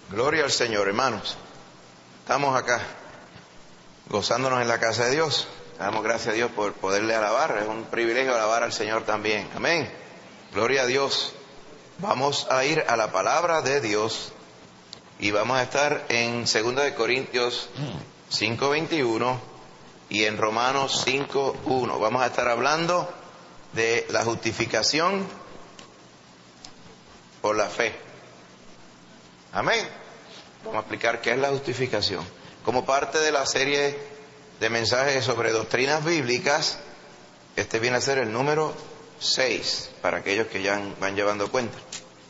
Gloria al Señor, hermanos. Estamos acá, gozándonos en la casa de Dios. Damos gracias a Dios por poderle alabar. Es un privilegio alabar al Señor también. Amén. Gloria a Dios. Vamos a ir a la palabra de Dios y vamos a estar en 2 de Corintios 5:21 y en Romanos 5:1. Vamos a estar hablando de la justificación por la fe. Amén. Vamos a explicar qué es la justificación. Como parte de la serie de mensajes sobre doctrinas bíblicas, este viene a ser el número 6, para aquellos que ya van llevando cuenta.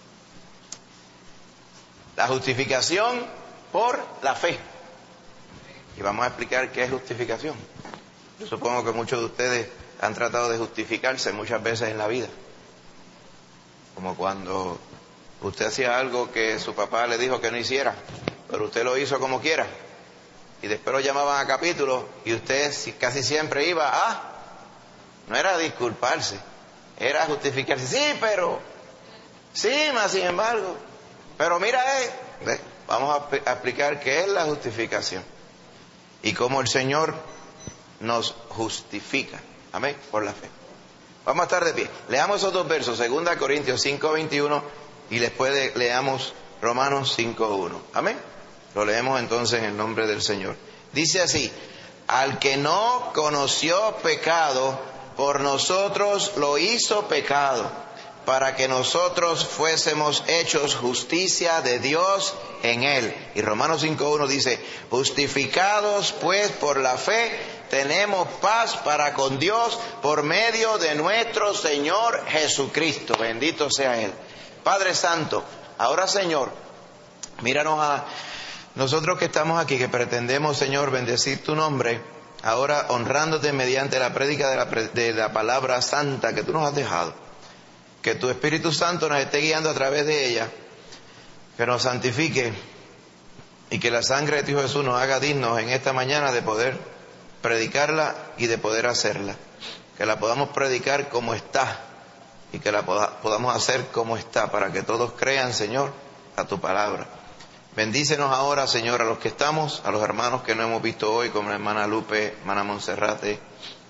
La justificación por la fe. Y vamos a explicar qué es justificación. Yo supongo que muchos de ustedes han tratado de justificarse muchas veces en la vida. Como cuando usted hacía algo que su papá le dijo que no hiciera, pero usted lo hizo como quiera. Y después lo llamaban a capítulo y usted casi siempre iba a... No era a disculparse, era a justificarse. Sí, pero... Sí, más sin embargo. Pero mira, vamos a explicar qué es la justificación. Y cómo el Señor nos justifica. Amén, por la fe. Vamos a estar de pie. Leamos esos dos versos, 2 Corintios 5:21 y después leamos Romanos 5:1. Amén. Lo leemos entonces en el nombre del Señor. Dice así: al que no conoció pecado, por nosotros lo hizo pecado, para que nosotros fuésemos hechos justicia de Dios en él. Y Romanos 5:1 dice: justificados pues por la fe, tenemos paz para con Dios por medio de nuestro Señor Jesucristo. Bendito sea Él. Padre Santo, ahora Señor, míranos a nosotros que estamos aquí, que pretendemos, Señor, bendecir tu nombre, ahora honrándote mediante la prédica de la palabra santa que tú nos has dejado. Que tu Espíritu Santo nos esté guiando a través de ella, que nos santifique y que la sangre de tu Hijo Jesús nos haga dignos en esta mañana de poder predicarla y de poder hacerla. Que la podamos predicar como está y que la podamos hacer como está, para que todos crean, Señor, a tu palabra. Bendícenos ahora, Señor, a los que estamos, a los hermanos que no hemos visto hoy, como la hermana Lupe, hermana Monserrate,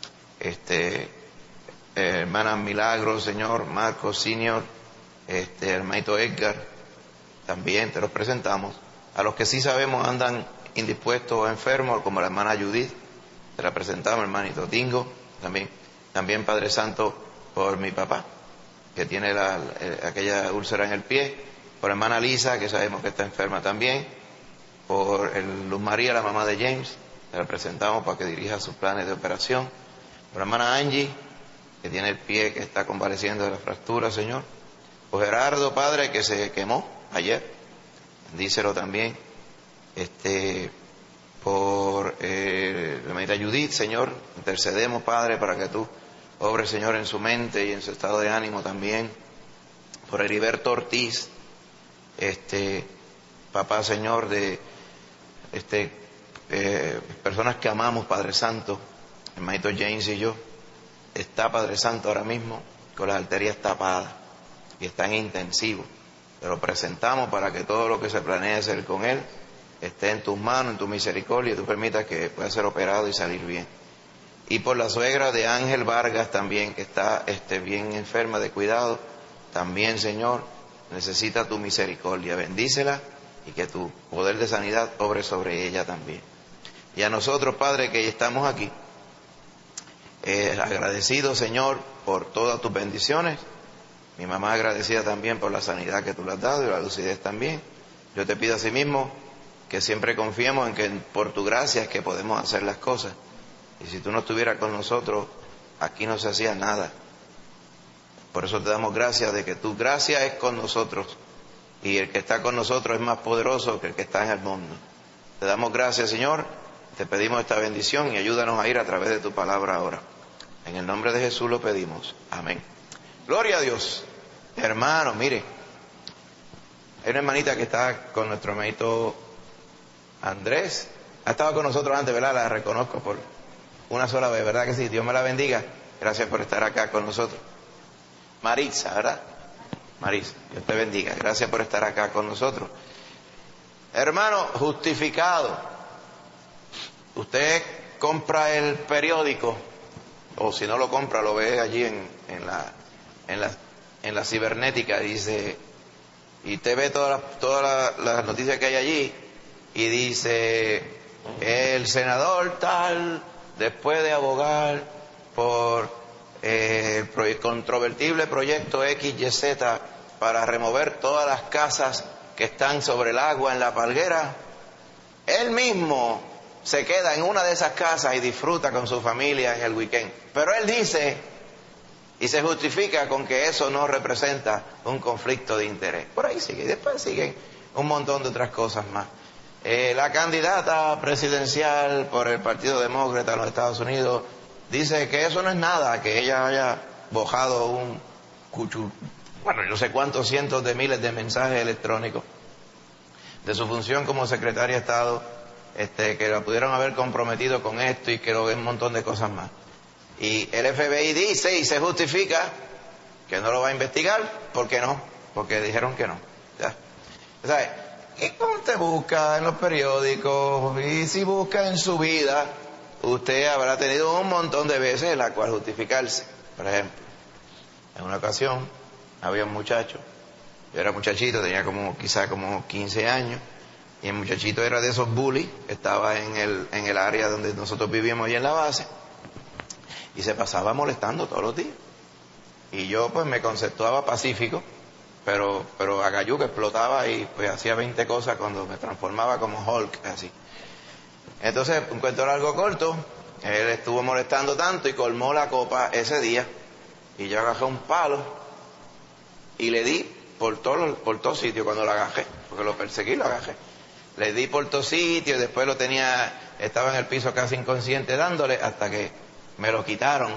hermana Milagro, Señor, Marcos Senior, hermanito Edgar, también te los presentamos. A los que sí sabemos andan indispuestos o enfermos, como la hermana Judith, te la presentamos, hermanito Tingo, también Padre Santo, por mi papá, que tiene aquella úlcera en el pie, por hermana Lisa, que sabemos que está enferma también, por Luz María, la mamá de James, te la presentamos para que dirija sus planes de operación, por hermana Angie, que tiene el pie que está convaleciendo de la fractura, Señor, por Gerardo, Padre, que se quemó ayer, díselo también, por la hermanita Judith, Señor, intercedemos, Padre, para que tú obres, Señor, en su mente y en su estado de ánimo también, por Heriberto Ortiz, papá, Señor, de personas que amamos, Padre Santo, hermanito James y yo, está, Padre Santo, ahora mismo con las arterias tapadas y está en intensivo. Te lo presentamos para que todo lo que se planee hacer con él esté en tus manos, en tu misericordia, y tú permitas que pueda ser operado y salir bien. Y por la suegra de Ángel Vargas también, que está bien enferma, de cuidado, también, Señor, necesita tu misericordia. Bendícela y que tu poder de sanidad obre sobre ella también. Y a nosotros, Padre, que estamos aquí, agradecidos, Señor, por todas tus bendiciones. Mi mamá agradecida también por la sanidad que tú le has dado y la lucidez también. Yo te pido asimismo que siempre confiemos en que por tu gracia es que podemos hacer las cosas. Y si tú no estuvieras con nosotros, aquí no se hacía nada. Por eso te damos gracias de que tu gracia es con nosotros y el que está con nosotros es más poderoso que el que está en el mundo. Te damos gracias, Señor, te pedimos esta bendición y ayúdanos a ir a través de tu palabra ahora. En el nombre de Jesús lo pedimos. Amén. Gloria a Dios. Hermanos, mire, hay una hermanita que está con nuestro hermanito Andrés. Ha estado con nosotros antes, ¿verdad? La reconozco por una sola vez, ¿verdad que sí? Dios me la bendiga. Gracias por estar acá con nosotros. Marisa, ¿verdad? Marisa, Dios te bendiga. Gracias por estar acá con nosotros. Hermano, justificado. Usted compra el periódico, o si no lo compra, lo ve allí en la cibernética, dice, y te ve todas las noticias que hay allí, y dice, el senador tal, después de abogar por el controvertible proyecto XYZ para remover todas las casas que están sobre el agua en La Palguera, él mismo se queda en una de esas casas y disfruta con su familia en el weekend. Pero él dice y se justifica con que eso no representa un conflicto de interés. Por ahí sigue. Y después siguen un montón de otras cosas más. La candidata presidencial por el Partido Demócrata en los Estados Unidos dice que eso no es nada, que ella haya bojado no sé cuántos cientos de miles de mensajes electrónicos de su función como secretaria de Estado, que la pudieron haber comprometido con esto y que un montón de cosas más. Y el FBI dice y se justifica que no lo va a investigar. ¿Por qué no? Porque dijeron que no. ¿Ya? ¿Sabes? Y como usted busca en los periódicos y si busca en su vida, usted habrá tenido un montón de veces en la cual justificarse. Por ejemplo, en una ocasión había un muchacho, yo era muchachito, tenía quizá como 15 años, y el muchachito era de esos bullies, estaba en el área donde nosotros vivíamos allí en la base, y se pasaba molestando todos los días. Y yo pues me conceptuaba pacífico, pero a gallo que explotaba y pues hacía 20 cosas cuando me transformaba como Hulk, así. Entonces, un cuento largo corto, él estuvo molestando tanto y colmó la copa ese día, y yo agarré un palo y le di por todo sitio cuando lo agajé, porque lo perseguí y lo agajé. Le di por todo sitio y después estaba en el piso casi inconsciente dándole hasta que me lo quitaron.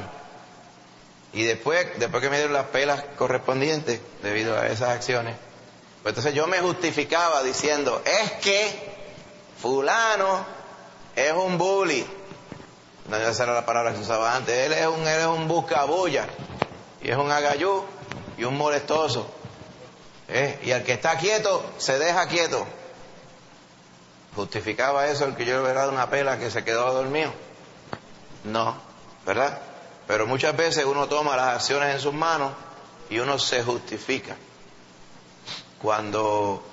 Y después que me dieron las pelas correspondientes debido a esas acciones, pues entonces yo me justificaba diciendo, es que fulano es un bully. No, esa era la palabra que se usaba antes. Él es un buscabulla y es un agayú y un molestoso. Y al que está quieto, se deja quieto. ¿Justificaba eso el que yo le hubiera dado una pela que se quedó dormido? No, ¿verdad? Pero muchas veces uno toma las acciones en sus manos y uno se justifica. Cuando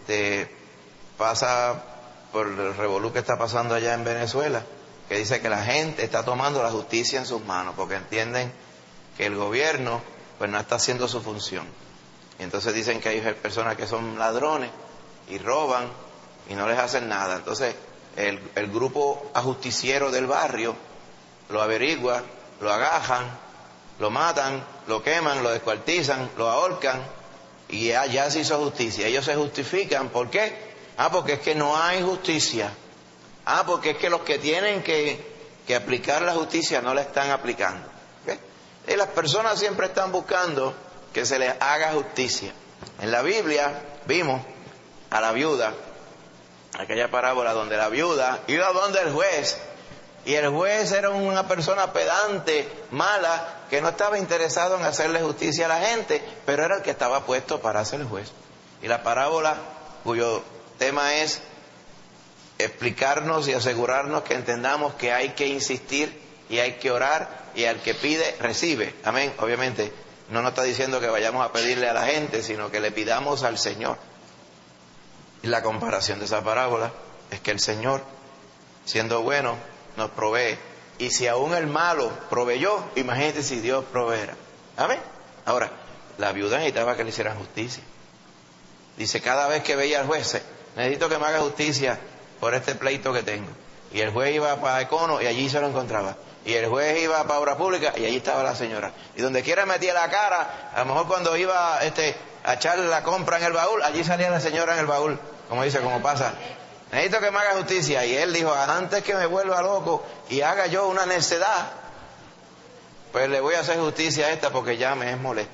pasa por el revolú que está pasando allá en Venezuela, que dice que la gente está tomando la justicia en sus manos porque entienden que el gobierno pues no está haciendo su función. Y entonces dicen que hay personas que son ladrones y roban y no les hacen nada. Entonces el grupo ajusticiero del barrio lo averigua, lo agajan, lo matan, lo queman, lo descuartizan, lo ahorcan y ya se hizo justicia. Ellos se justifican. ¿Por qué? Porque es que no hay justicia. Porque es que los que tienen que aplicar la justicia no la están aplicando. ¿Okay? Y las personas siempre están buscando que se les haga justicia. En la Biblia vimos a la viuda, aquella parábola donde la viuda iba donde el juez, y el juez era una persona pedante, mala, que no estaba interesado en hacerle justicia a la gente, pero era el que estaba puesto para ser el juez. Y la parábola, cuyo tema es explicarnos y asegurarnos que entendamos que hay que insistir y hay que orar, y al que pide, recibe. Amén. Obviamente no nos está diciendo que vayamos a pedirle a la gente, sino que le pidamos al Señor. Y la comparación de esa parábola es que el Señor, siendo bueno, nos provee. Y si aún el malo proveyó, imagínate si Dios proveera. Amén. Ahora, la viuda necesitaba que le hicieran justicia. Dice, cada vez que veía al juez, necesito que me haga justicia por este pleito que tengo. Y el juez iba para Econo y allí se lo encontraba. Y el juez iba para Obra Pública y allí estaba la señora. Y donde quiera metía la cara, a lo mejor cuando iba a echarle la compra en el baúl, allí salía la señora en el baúl, como dice, como pasa. Necesito que me haga justicia. Y él dijo, antes que me vuelva loco y haga yo una necedad, pues le voy a hacer justicia a esta porque ya me es molesto.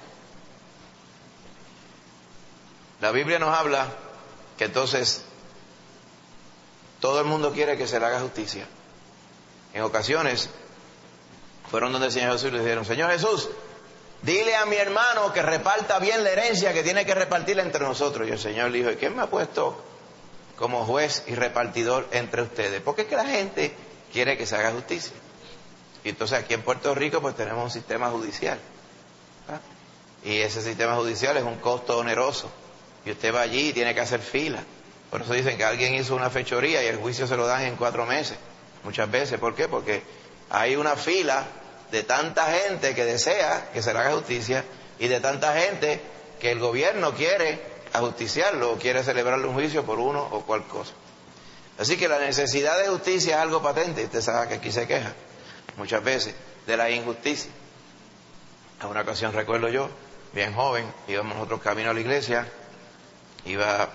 La Biblia nos habla que entonces todo el mundo quiere que se le haga justicia. En ocasiones fueron donde el Señor Jesús y le dijeron, Señor Jesús, dile a mi hermano que reparta bien la herencia que tiene que repartirla entre nosotros. Y el Señor le dijo, ¿y quién me ha puesto como juez y repartidor entre ustedes. Porque es que la gente quiere que se haga justicia. Y entonces aquí en Puerto Rico pues tenemos un sistema judicial. Y ese sistema judicial es un costo oneroso. Y usted va allí y tiene que hacer fila. Por eso dicen que alguien hizo una fechoría y el juicio se lo dan en 4 meses. Muchas veces. ¿Por qué? Porque hay una fila de tanta gente que desea que se le haga justicia y de tanta gente que el gobierno quiere ajusticiarlo o quiere celebrarle un juicio por uno o cual cosa. Así que la necesidad de justicia es algo patente. Usted sabe que aquí se queja muchas veces de la injusticia. En una ocasión recuerdo yo, bien joven, íbamos nosotros camino a la iglesia, iba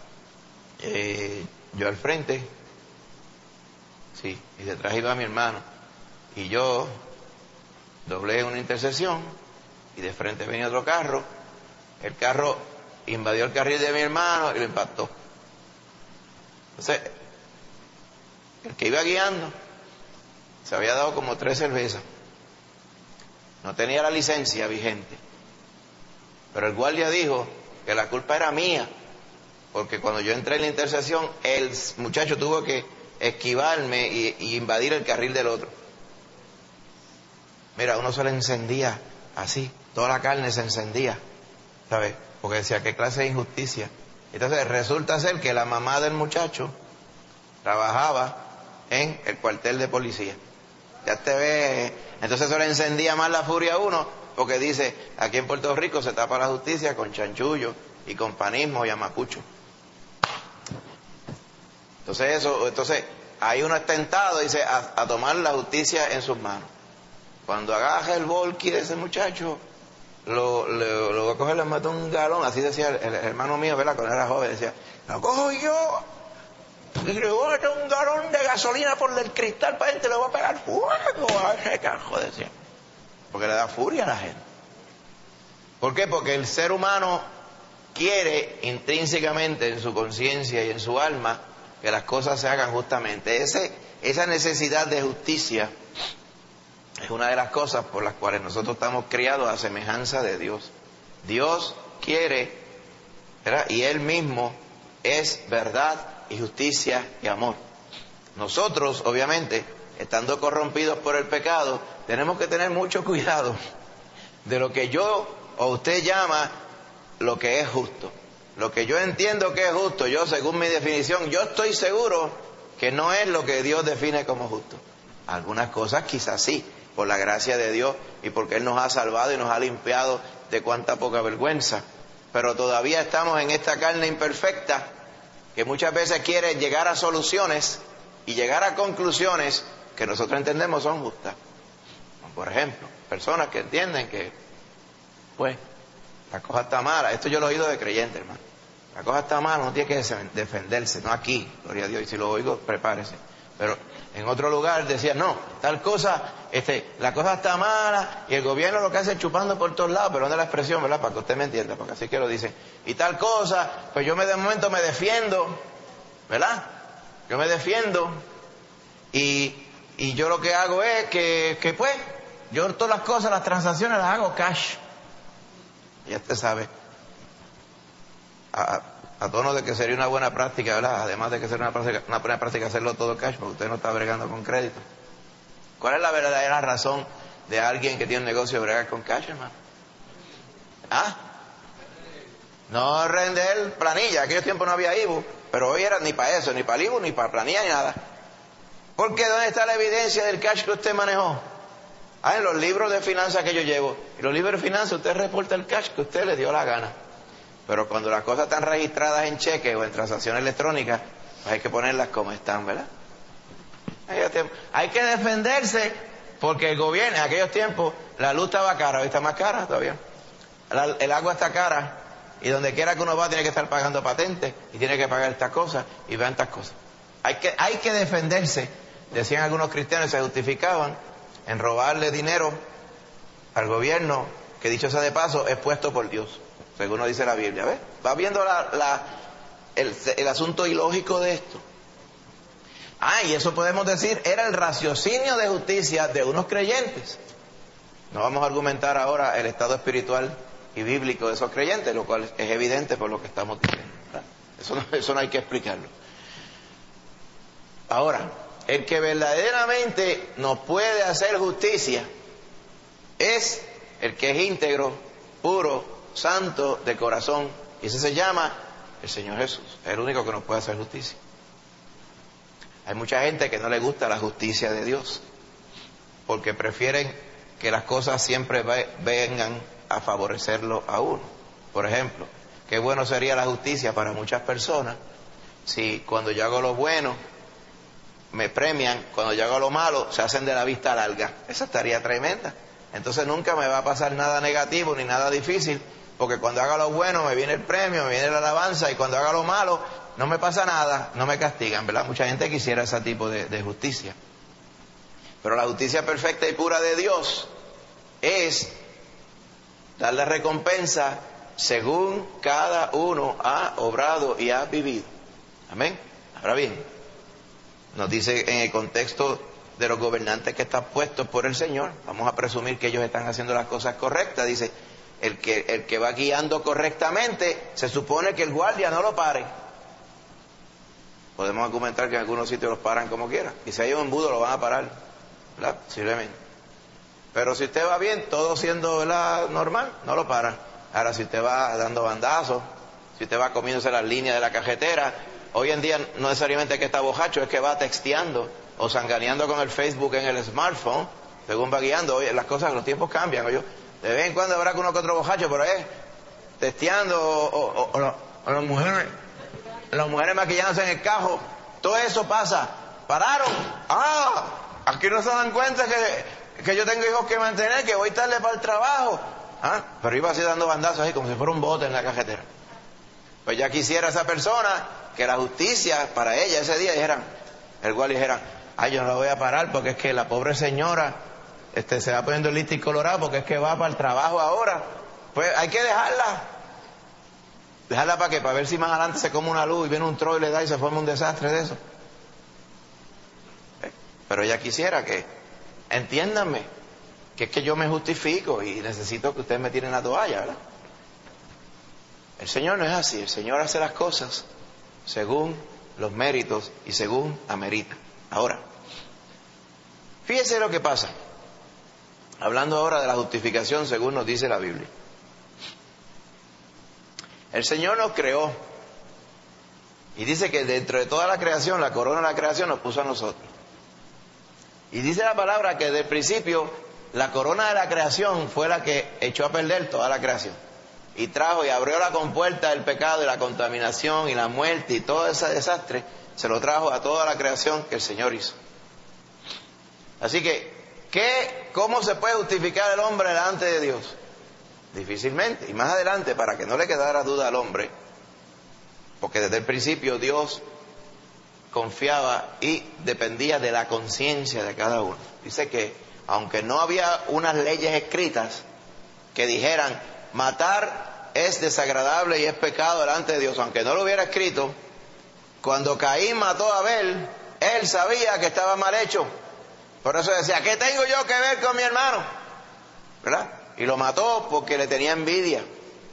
yo al frente, sí, y detrás iba mi hermano, y yo doblé una intersección y de frente venía otro carro, el carro invadió el carril de mi hermano y lo impactó. Entonces, el que iba guiando se había dado como 3 cervezas, no tenía la licencia vigente, pero el guardia dijo que la culpa era mía, porque cuando yo entré en la intersección, el muchacho tuvo que esquivarme y invadir el carril del otro. Mira, uno se le encendía así, toda la carne se encendía, ¿sabes? Porque decía, ¿qué clase de injusticia? Entonces resulta ser que la mamá del muchacho trabajaba en el cuartel de policía. Ya te ves, entonces eso le encendía más la furia a uno, porque dice, aquí en Puerto Rico se tapa la justicia con chanchullo y con panismo y amacucho. Entonces ahí uno está tentado, dice, a tomar la justicia en sus manos. Cuando agaja el volky de ese muchacho, lo va a coger, le mata un galón, así decía el hermano mío, ¿verdad? Cuando era joven, decía, lo cojo yo, y le voy a meter un galón de gasolina por el cristal para adentro, le voy a pegar fuego a ese carro, decía. Porque le da furia a la gente. ¿Por qué? Porque el ser humano quiere intrínsecamente en su conciencia y en su alma que las cosas se hagan justamente. Esa necesidad de justicia es una de las cosas por las cuales nosotros estamos criados a semejanza de Dios. Dios quiere, ¿verdad? Y Él mismo es verdad y justicia y amor. Nosotros, obviamente, estando corrompidos por el pecado, tenemos que tener mucho cuidado de lo que yo o usted llama lo que es justo. Lo que yo entiendo que es justo, yo según mi definición, yo estoy seguro que no es lo que Dios define como justo. Algunas cosas quizás sí, por la gracia de Dios y porque Él nos ha salvado y nos ha limpiado de cuánta poca vergüenza. Pero todavía estamos en esta carne imperfecta que muchas veces quiere llegar a soluciones y llegar a conclusiones que nosotros entendemos son justas. Por ejemplo, personas que entienden que, pues, la cosa está mala. Esto yo lo he oído de creyentes, hermano. La cosa está mala, no tiene que defenderse, no aquí, gloria a Dios, y si lo oigo, prepárese. Pero en otro lugar decían, no, tal cosa, la cosa está mala, y el gobierno lo que hace es chupando por todos lados, pero no es la expresión, ¿verdad? Para que usted me entienda, porque así que lo dicen. Y tal cosa, pues yo de momento me defiendo, ¿verdad? Yo me defiendo, y yo lo que hago es que pues, yo todas las cosas, las transacciones las hago cash. Ya usted sabe, a tono de que sería una buena práctica, ¿verdad? Además de que sería una buena práctica hacerlo todo cash, porque usted no está bregando con crédito. ¿Cuál es la verdadera razón de alguien que tiene un negocio de bregar con cash, hermano? ¿Ah? No render planilla, aquellos tiempos no había IBU, pero hoy era ni para eso, ni para el IBU, ni para planilla, ni nada. Porque ¿dónde está la evidencia del cash que usted manejó? En los libros de finanzas que yo llevo. En los libros de finanzas usted reporta el cash que usted le dio la gana. Pero cuando las cosas están registradas en cheque o en transacciones electrónicas, pues hay que ponerlas como están, ¿verdad? Hay que defenderse porque el gobierno, en aquellos tiempos, la luz estaba cara, hoy está más cara todavía. El agua está cara y donde quiera que uno va tiene que estar pagando patentes y tiene que pagar estas cosas y vean estas cosas. Hay que defenderse, decían algunos cristianos, se justificaban en robarle dinero al gobierno, que dicho sea de paso, es puesto por Dios, según nos dice la Biblia. ¿Ves? Va viendo el asunto ilógico de esto. Y eso podemos decir, era el raciocinio de justicia de unos creyentes. No vamos a argumentar ahora el estado espiritual y bíblico de esos creyentes, lo cual es evidente por lo que estamos diciendo, ¿verdad? Eso no hay que explicarlo. Ahora, el que verdaderamente nos puede hacer justicia es el que es íntegro, puro, santo de corazón. Y ese se llama el Señor Jesús. Es el único que nos puede hacer justicia. Hay mucha gente que no le gusta la justicia de Dios, porque prefieren que las cosas siempre vengan a favorecerlo a uno. Por ejemplo, qué bueno sería la justicia para muchas personas si cuando yo hago lo bueno me premian, cuando yo hago lo malo se hacen de la vista larga. Esa estaría tremenda. Entonces nunca me va a pasar nada negativo ni nada difícil, porque cuando haga lo bueno me viene el premio, me viene la alabanza, y cuando haga lo malo no me pasa nada, no me castigan, ¿verdad? Mucha gente quisiera ese tipo de justicia. Pero la justicia perfecta y pura de Dios es darle recompensa según cada uno ha obrado y ha vivido. Amén. Ahora bien, nos dice en el contexto de los gobernantes que están puestos por el Señor, vamos a presumir que ellos están haciendo las cosas correctas. Dice, el que va guiando correctamente, se supone que el guardia no lo pare. Podemos argumentar que en algunos sitios los paran como quiera, y si hay un embudo lo van a parar, ¿verdad? Posiblemente. Pero si usted va bien, todo siendo, ¿verdad?, normal, no lo paran. Ahora, si usted va dando bandazos, si usted va comiéndose las líneas de la cajetera, hoy en día no necesariamente es que está borracho, es que va texteando o sanganeando con el Facebook en el smartphone, según va guiando. Hoy las cosas, los tiempos cambian. Oye, de vez en cuando habrá uno que otro borracho, pero es texteando o las mujeres maquillándose en el cajo. Todo eso pasa. Pararon. Aquí no se dan cuenta que yo tengo hijos que mantener, que voy tarde para el trabajo. Pero iba así dando bandazos así como si fuera un bote en la cajetera. Pues ya quisiera esa persona que la justicia para ella ese día el guardia dijera, yo no la voy a parar porque es que la pobre señora se va poniendo lista y colorada porque es que va para el trabajo ahora. Pues hay que dejarla. ¿Dejarla para qué? Para ver si más adelante se come una luz y viene un troll y le da y se forma un desastre de eso. Pero ella quisiera que, entiéndanme, que es que yo me justifico y necesito que ustedes me tiren la toalla, ¿verdad? El Señor no es así. El Señor hace las cosas según los méritos y según amerita. Ahora, fíjese lo que pasa. Hablando ahora de la justificación según nos dice la Biblia. El Señor nos creó y dice que dentro de toda la creación, la corona de la creación nos puso a nosotros. Y dice la palabra que desde el principio la corona de la creación fue la que echó a perder toda la creación. Y trajo y abrió la compuerta del pecado y la contaminación y la muerte y todo ese desastre, se lo trajo a toda la creación que el Señor hizo. Así que, ¿cómo se puede justificar el hombre delante de Dios? Difícilmente. Y más adelante, para que no le quedara duda al hombre, porque desde el principio Dios confiaba y dependía de la conciencia de cada uno. Dice que, aunque no había unas leyes escritas que dijeran, matar es desagradable y es pecado delante de Dios, aunque no lo hubiera escrito, cuando Caín mató a Abel, él sabía que estaba mal hecho. Por eso decía, ¿qué tengo yo que ver con mi hermano? ¿Verdad? Y lo mató porque le tenía envidia.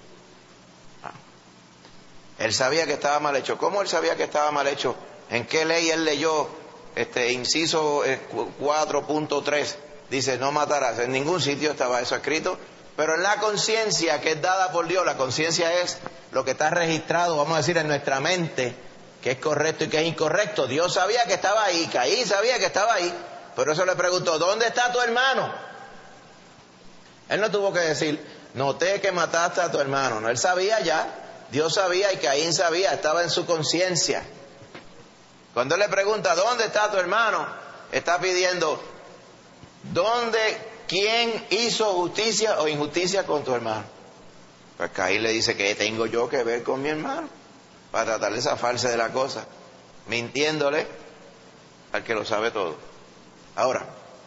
Él sabía que estaba mal hecho. ¿Cómo él sabía que estaba mal hecho? ¿En qué ley él leyó? Inciso 4.3 dice, no matarás. En ningún sitio estaba eso escrito. Pero en la conciencia que es dada por Dios, la conciencia es lo que está registrado, vamos a decir, en nuestra mente, que es correcto y que es incorrecto. Dios sabía que estaba ahí, Caín sabía que estaba ahí. Por eso le preguntó, ¿dónde está tu hermano? Él no tuvo que decir, noté que mataste a tu hermano. No, él sabía ya. Dios sabía y Caín sabía, estaba en su conciencia. Cuando él le pregunta, ¿dónde está tu hermano? Está pidiendo, ¿quién hizo justicia o injusticia con tu hermano? Pues Caín le dice, ¿qué tengo yo que ver con mi hermano? Para tratar de zafarse de la cosa, mintiéndole al que lo sabe todo. Ahora,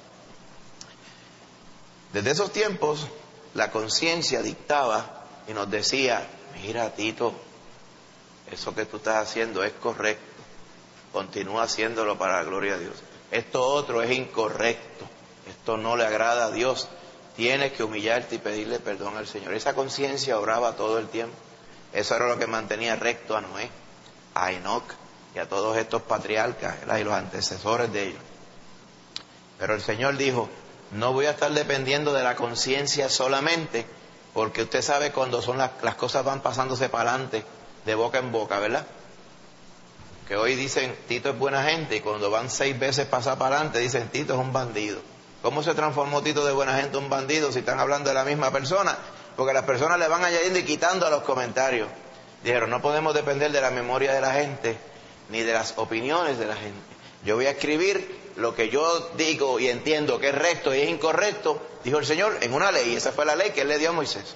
desde esos tiempos, la conciencia dictaba y nos decía, mira Tito, eso que tú estás haciendo es correcto, continúa haciéndolo para la gloria de Dios. Esto otro es incorrecto, esto no le agrada a Dios, tienes que humillarte y pedirle perdón al Señor. Esa conciencia oraba todo el tiempo. Eso era lo que mantenía recto a Noé, a Enoc, y a todos estos patriarcas, ¿verdad?, y los antecesores de ellos. Pero el Señor dijo, no voy a estar dependiendo de la conciencia solamente, porque usted sabe cuando son las cosas van pasándose para adelante, de boca en boca, ¿verdad? Que hoy dicen, Tito es buena gente, y cuando van 6 veces pasar para adelante, dicen, Tito es un bandido. ¿Cómo se transformó Tito de buena gente a un bandido si están hablando de la misma persona? Porque las personas le van añadiendo y quitando a los comentarios. Dijeron, no podemos depender de la memoria de la gente, ni de las opiniones de la gente. Yo voy a escribir lo que yo digo y entiendo que es recto y es incorrecto, dijo el Señor, en una ley. Esa fue la ley que Él le dio a Moisés.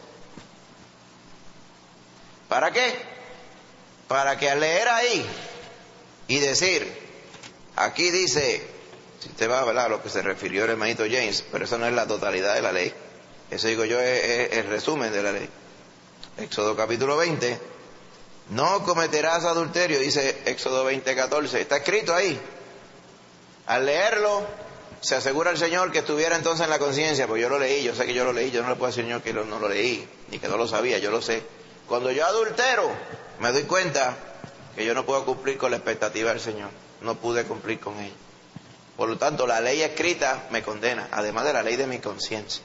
¿Para qué? Para que al leer ahí y decir, aquí dice, si usted va a hablar a lo que se refirió el hermanito James, pero eso no es la totalidad de la ley. Eso digo yo es el resumen de la ley. Éxodo capítulo 20, no cometerás adulterio, dice Éxodo 20:14, está escrito ahí. Al leerlo, se asegura el Señor que estuviera entonces en la conciencia, pues yo lo leí, yo sé que yo lo leí, yo no le puedo decir al Señor que no lo leí, ni que no lo sabía, yo lo sé. Cuando yo adultero, me doy cuenta que yo no puedo cumplir con la expectativa del Señor, no pude cumplir con ella. Por lo tanto, la ley escrita me condena, además de la ley de mi conciencia.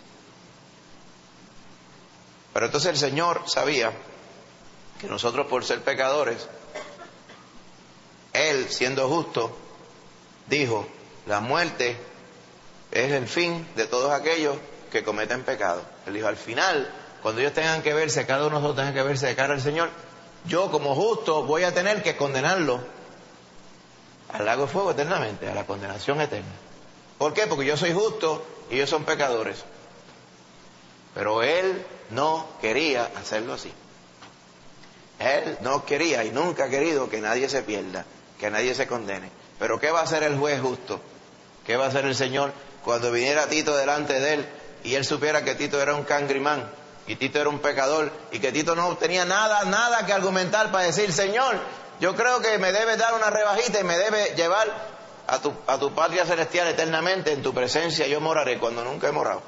Pero entonces el Señor sabía que nosotros, por ser pecadores, Él, siendo justo, dijo, la muerte es el fin de todos aquellos que cometen pecado. Él dijo, al final, cuando ellos tengan que verse, cada uno de nosotros tenga que verse de cara al Señor, yo como justo voy a tener que condenarlo al lago de fuego eternamente, a la condenación eterna. ¿Por qué? Porque yo soy justo y ellos son pecadores. Pero Él no quería hacerlo así. Él no quería y nunca ha querido que nadie se pierda, que nadie se condene. Pero ¿qué va a hacer el juez justo? ¿Qué va a hacer el Señor cuando viniera Tito delante de Él y Él supiera que Tito era un cangrimán y Tito era un pecador y que Tito no tenía nada que argumentar para decir, Señor, yo creo que me debes dar una rebajita y me debes llevar a tu patria celestial eternamente, en tu presencia yo moraré cuando nunca he morado?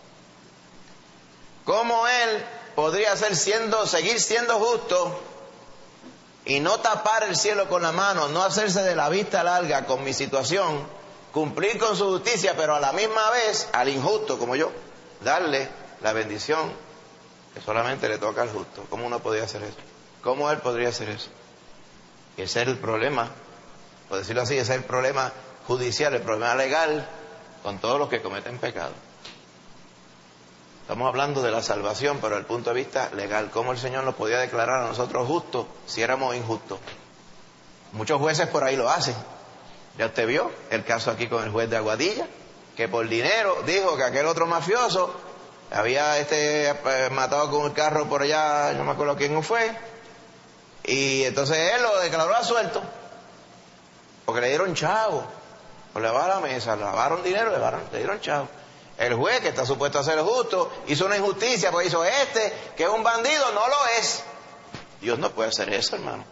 ¿Cómo Él podría seguir siendo justo y no tapar el cielo con la mano, no hacerse de la vista larga con mi situación, cumplir con su justicia, pero a la misma vez al injusto como yo, darle la bendición que solamente le toca al justo? ¿Cómo uno podría hacer eso? ¿Cómo Él podría hacer eso? Y ese es el problema, por decirlo así, ese es el problema judicial, el problema legal con todos los que cometen pecado. Estamos hablando de la salvación, pero desde el punto de vista legal, ¿cómo el Señor nos podía declarar a nosotros justos si éramos injustos? Muchos jueces por ahí lo hacen. Ya usted vio el caso aquí con el juez de Aguadilla, que por dinero dijo que aquel otro mafioso había matado con el carro por allá, no me acuerdo quién fue, y entonces él lo declaró absuelto, porque le dieron chavo, por debajo de la mesa, le lavaron dinero, le dieron chavo. El juez, que está supuesto a ser justo, hizo una injusticia, porque hizo que es un bandido, no lo es. Dios no puede hacer eso, hermano.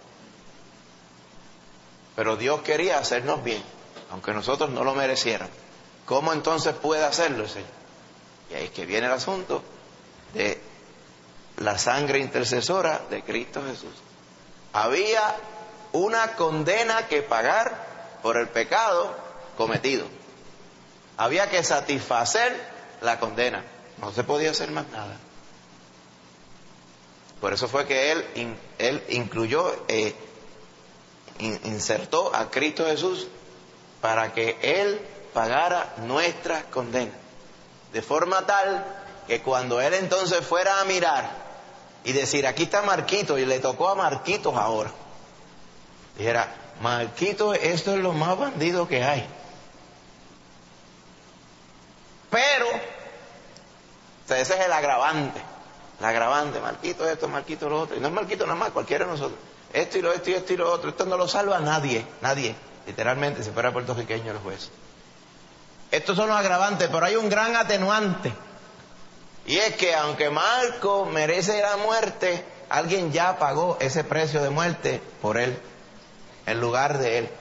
Pero Dios quería hacernos bien, aunque nosotros no lo mereciéramos. ¿Cómo entonces puede hacerlo, Señor? Y ahí es que viene el asunto de la sangre intercesora de Cristo Jesús. Había una condena que pagar por el pecado cometido. Había que satisfacer la condena. No se podía hacer más nada. Por eso fue que Él incluyó, insertó a Cristo Jesús para que Él pagara nuestras condenas. De forma tal que cuando Él entonces fuera a mirar y decir, aquí está Marquito, y le tocó a Marquitos ahora, dijera, Marquito, esto es lo más bandido que hay. Pero, ese es el agravante. El agravante, Marquito esto, Marquito lo otro. Y no es Marquito nada más, cualquiera de nosotros. Esto y lo otro. Esto no lo salva a nadie. Literalmente, si fuera puertorriqueño el juez. Estos son los agravantes, pero hay un gran atenuante. Y es que aunque Marco merece la muerte, alguien ya pagó ese precio de muerte por él, en lugar de él.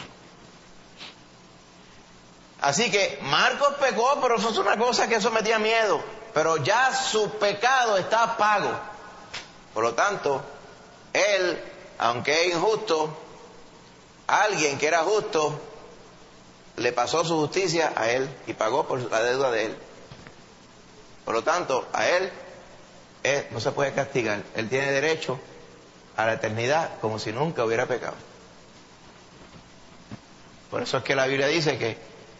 Así que Marcos pecó, pero eso es una cosa que eso metía miedo. Pero ya su pecado está pago. Por lo tanto, él, aunque es injusto, Alguien que era justo le pasó su justicia a él y pagó por la deuda de él. Por lo tanto, a él no se puede castigar. Él tiene derecho a la eternidad como si nunca hubiera pecado. Por eso es que la Biblia dice que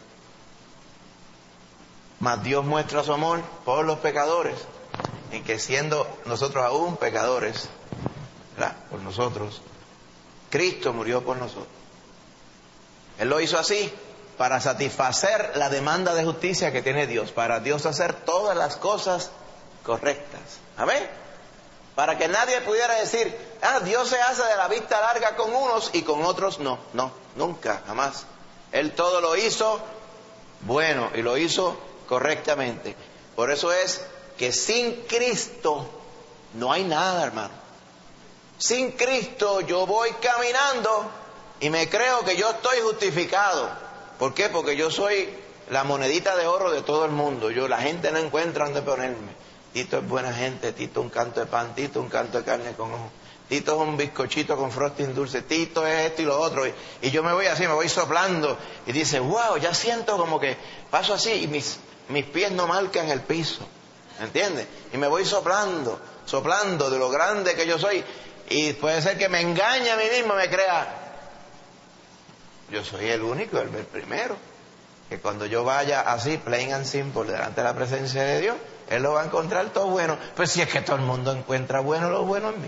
mas Dios muestra su amor por los pecadores, en que siendo nosotros aún pecadores, ¿verdad?, por nosotros, Cristo murió por nosotros. Él lo hizo así para satisfacer la demanda de justicia que tiene Dios, para Dios hacer todas las cosas correctas. ¿Amén? Para que nadie pudiera decir, Dios se hace de la vista larga con unos y con otros no. No, nunca, jamás. Él todo lo hizo bueno y lo hizo correctamente. Por eso es que sin Cristo no hay nada, hermano. Sin Cristo yo voy caminando y me creo que yo estoy justificado. ¿Por qué? Porque yo soy la monedita de oro de todo el mundo. La gente no encuentra dónde ponerme. Tito es buena gente, Tito un canto de pan, Tito un canto de carne con ojo, Tito es un bizcochito con frosting dulce, Tito es esto y lo otro. Y yo me voy así, me voy soplando. Y dice, wow, ya siento como que paso así y mis pies no marcan el piso. ¿Entiendes? Y me voy soplando de lo grande que yo soy. Y puede ser que me engañe a mí mismo, me crea, yo soy el único, el primero, que cuando yo vaya así, plain and simple, delante de la presencia de Dios, Él lo va a encontrar todo bueno. Pues si es que todo el mundo encuentra bueno lo bueno en mí.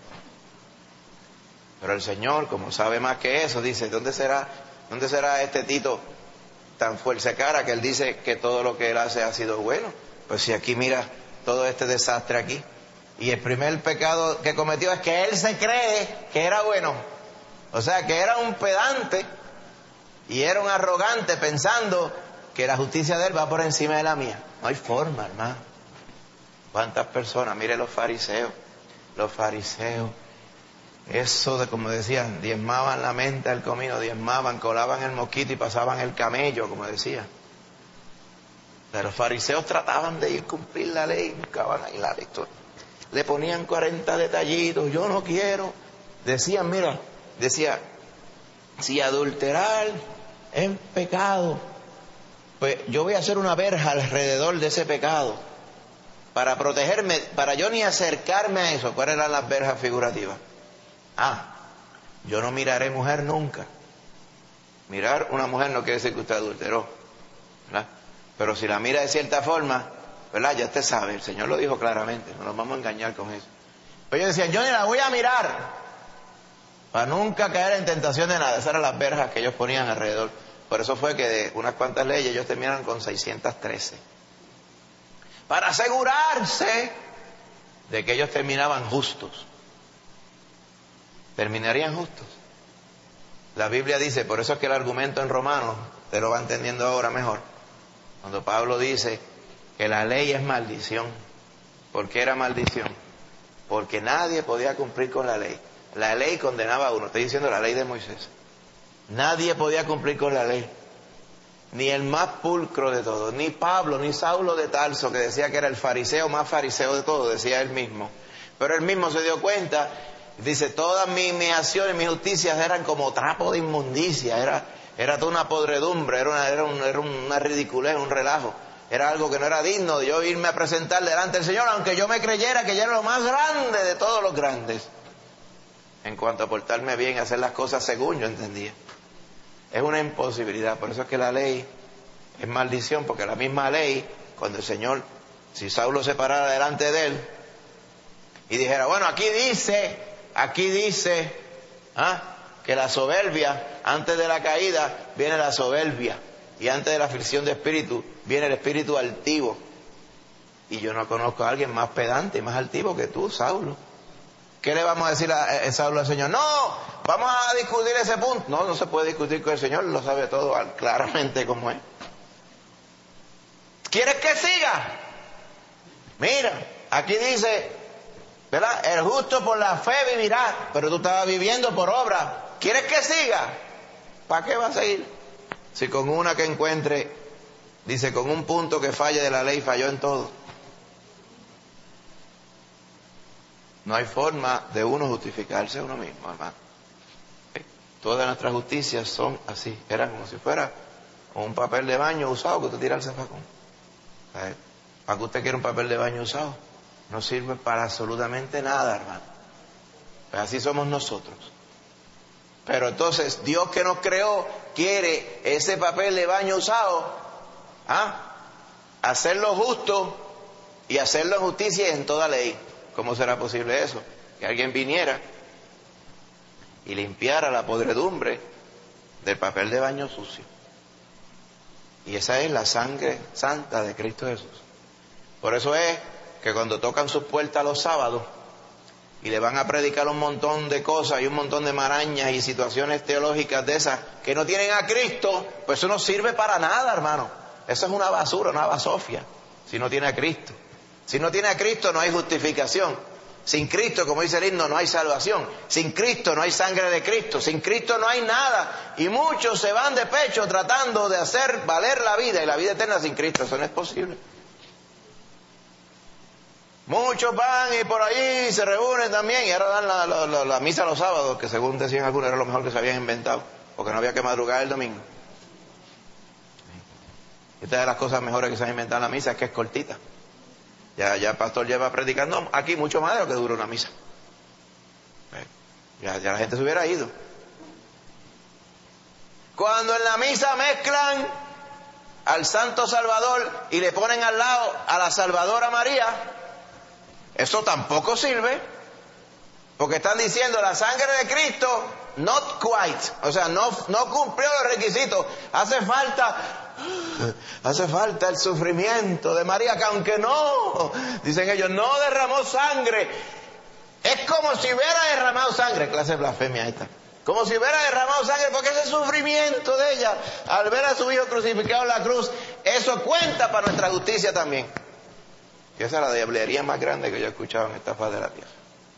Pero el Señor, como sabe más que eso, dice, ¿dónde será este Tito tan fuerza cara que él dice que todo lo que él hace ha sido bueno? Pues si aquí mira todo este desastre aquí. Y el primer pecado que cometió es que él se cree que era bueno. O sea, que era un pedante y era un arrogante pensando que la justicia de él va por encima de la mía. No hay forma, hermano. ¿Cuántas personas? Mire los fariseos. Eso de, como decían, diezmaban la menta del comino, diezmaban, colaban el mosquito y pasaban el camello, como decían. Pero los fariseos trataban de ir cumplir la ley, buscaban ahí la ley. Le ponían 40 detallitos, yo no quiero. Decía, si adulterar es pecado, pues yo voy a hacer una verja alrededor de ese pecado para protegerme, para yo ni acercarme a eso. ¿Cuáles eran las verjas figurativas? Yo no miraré mujer nunca. Mirar una mujer no quiere decir que usted adulteró, ¿verdad? Pero si la mira de cierta forma, ¿verdad?, ya usted sabe, el Señor lo dijo claramente, no nos vamos a engañar con eso. Pero ellos decían, yo ni la voy a mirar, para nunca caer en tentación de nada. Esas eran las verjas que ellos ponían alrededor. Por eso fue que de unas cuantas leyes ellos terminaron con 613. Para asegurarse de que ellos terminaban justos. Terminarían justos. La Biblia dice, por eso es que el argumento en Romanos, usted lo va entendiendo ahora mejor, cuando Pablo dice que la ley es maldición. ¿Por qué era maldición? Porque nadie podía cumplir con la ley. La ley condenaba a uno. Estoy diciendo la ley de Moisés. Nadie podía cumplir con la ley. Ni el más pulcro de todos. Ni Pablo, ni Saulo de Tarso, que decía que era el fariseo más fariseo de todos, decía él mismo. Pero él mismo se dio cuenta, dice, todas mis acciones, mis justicias eran como trapo de inmundicia. Era toda una podredumbre, era una ridiculez, un relajo. Era algo que no era digno de yo irme a presentar delante del Señor, aunque yo me creyera que yo era lo más grande de todos los grandes. En cuanto a portarme bien, hacer las cosas según yo entendía. Es una imposibilidad. Por eso es que la ley es maldición, porque la misma ley, cuando el Señor, si Saulo se parara delante de él y dijera, bueno, aquí dice que la soberbia, antes de la caída viene la soberbia, y antes de la aflicción de espíritu viene el espíritu altivo. Y yo no conozco a alguien más pedante y más altivo que tú, Saulo. ¿Qué le vamos a decir a Saulo al Señor? No, vamos a discutir ese punto. No se puede discutir con el Señor, lo sabe todo claramente como es. ¿Quieres que siga? Mira, aquí dice, ¿verdad? El justo por la fe vivirá, pero tú estabas viviendo por obra. ¿Quieres que siga? ¿Para qué va a seguir? Si con una que encuentre, dice, con un punto que falle de la ley, falló en todo. No hay forma de uno justificarse a uno mismo, hermano. Todas nuestras justicias son así. Eran como si fuera un papel de baño usado que usted tira al zafacón. ¿Para qué usted quiere un papel de baño usado? No sirve para absolutamente nada, hermano. Pues así somos nosotros. Pero entonces, Dios que nos creó quiere ese papel de baño usado, hacerlo justo y hacerlo en justicia y en toda ley. ¿Cómo será posible eso? Que alguien viniera y limpiara la podredumbre del papel de baño sucio. Y esa es la sangre santa de Cristo Jesús. Por eso es que cuando tocan sus puertas los sábados y le van a predicar un montón de cosas y un montón de marañas y situaciones teológicas de esas que no tienen a Cristo, pues eso no sirve para nada, hermano. Eso es una basura, una basofia, si no tiene a Cristo. Si no tiene a Cristo no hay justificación. Sin Cristo, como dice el himno, no hay salvación. Sin Cristo no hay sangre de Cristo. Sin Cristo no hay nada. Y muchos se van de pecho tratando de hacer valer la vida y la vida eterna sin Cristo. Eso no es posible. Muchos van y por ahí se reúnen también y ahora dan la misa los sábados, que según decían algunos era lo mejor que se habían inventado, porque no había que madrugar el domingo. Esta es de las cosas mejores que se han inventado en la misa, es que es cortita. Ya el pastor lleva predicando aquí mucho más de lo que dura una misa. Ya la gente se hubiera ido. Cuando en la misa mezclan al Santo Salvador y le ponen al lado a la Salvadora María, eso tampoco sirve, porque están diciendo la sangre de Cristo, not quite, o sea, no cumplió los requisitos. Hace falta el sufrimiento de María, que aunque no, dicen ellos, no derramó sangre. Es como si hubiera derramado sangre, clase de blasfemia esta. Como si hubiera derramado sangre, porque ese sufrimiento de ella, al ver a su hijo crucificado en la cruz, eso cuenta para nuestra justicia también. Y esa es la diablería más grande que yo he escuchado en esta faz de la tierra.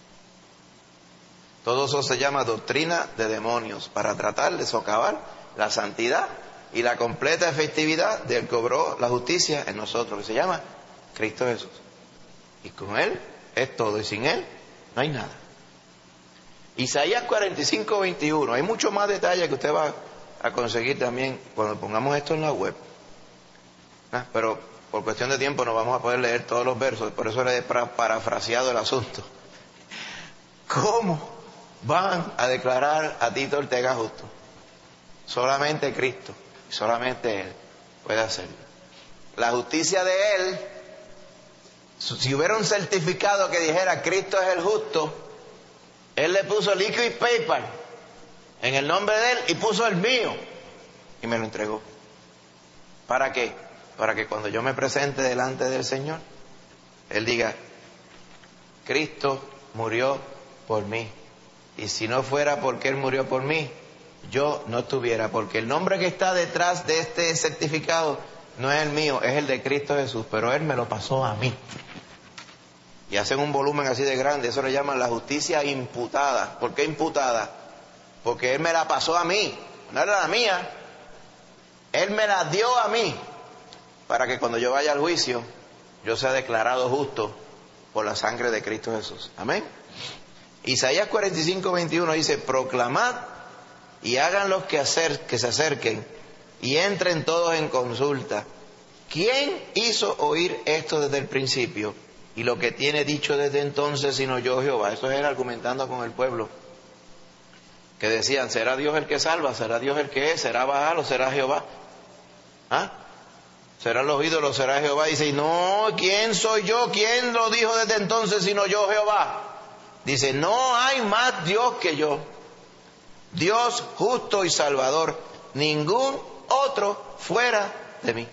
Todo eso se llama doctrina de demonios, para tratar de socavar la santidad y la completa efectividad del que obró la justicia en nosotros, que se llama Cristo Jesús. Y con Él es todo, y sin Él no hay nada. Isaías 45:21, hay mucho más detalles que usted va a conseguir también cuando pongamos esto en la web. Pero por cuestión de tiempo no vamos a poder leer todos los versos, por eso le he parafraseado el asunto. ¿Cómo van a declarar a Tito Ortega justo? Solamente Cristo. Solamente Él puede hacerlo. La justicia de Él, si hubiera un certificado que dijera Cristo es el justo, Él le puso liquid paper en el nombre de Él y puso el mío y me lo entregó. ¿Para qué? Para que cuando yo me presente delante del Señor, Él diga, Cristo murió por mí. Y si no fuera porque Él murió por mí, yo no estuviera, porque el nombre que está detrás de este certificado no es el mío, es el de Cristo Jesús, pero Él me lo pasó a mí. Y hacen un volumen así de grande, eso le llaman la justicia imputada. ¿Por qué imputada? Porque Él me la pasó a mí, no era la mía, Él me la dio a mí, para que cuando yo vaya al juicio, yo sea declarado justo por la sangre de Cristo Jesús. Amén. Isaías 45:21 dice, proclamad y hagan los que se acerquen y entren todos en consulta. ¿Quién hizo oír esto desde el principio? Y lo que tiene dicho desde entonces, sino yo Jehová. Eso era argumentando con el pueblo, que decían, ¿será Dios el que salva? ¿Será Dios el que es? ¿Será Baal o será Jehová? ¿Serán los ídolos? ¿Será Jehová? Dice, y no, ¿quién soy yo? ¿Quién lo dijo desde entonces, sino yo Jehová? Dice, no hay más Dios que yo, Dios justo y salvador, ningún otro fuera de mí.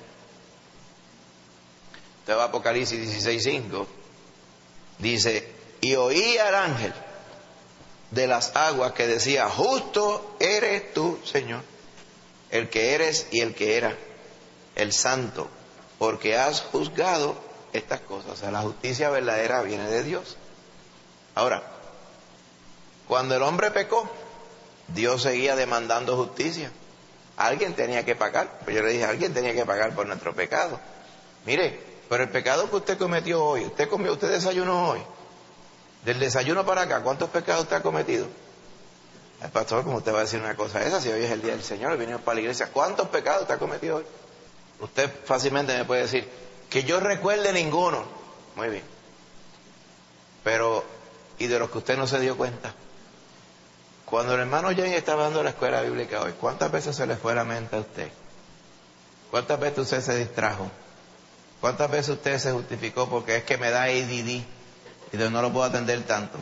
Te va a Apocalipsis 16:5, dice, y oí al ángel de las aguas que decía, justo eres tú, Señor, el que eres y el que era, el santo, porque has juzgado estas cosas. O sea, la justicia verdadera viene de Dios. Ahora, cuando el hombre pecó, Dios seguía demandando justicia. Alguien tenía que pagar. Pues yo le dije, alguien tenía que pagar por nuestro pecado. Mire, pero el pecado que usted cometió hoy, usted desayunó hoy. Del desayuno para acá, ¿cuántos pecados usted ha cometido? El pastor, como usted va a decir una cosa esa, si hoy es el día del Señor, y vinimos para la iglesia, ¿cuántos pecados usted ha cometido hoy? Usted fácilmente me puede decir, que yo recuerde ninguno. Muy bien. Pero, ¿y de los que usted no se dio cuenta? Cuando el hermano Jane estaba dando la escuela bíblica hoy, ¿cuántas veces se le fue la mente a usted? ¿Cuántas veces usted se distrajo? ¿Cuántas veces usted se justificó porque es que me da ADD y no lo puedo atender tanto?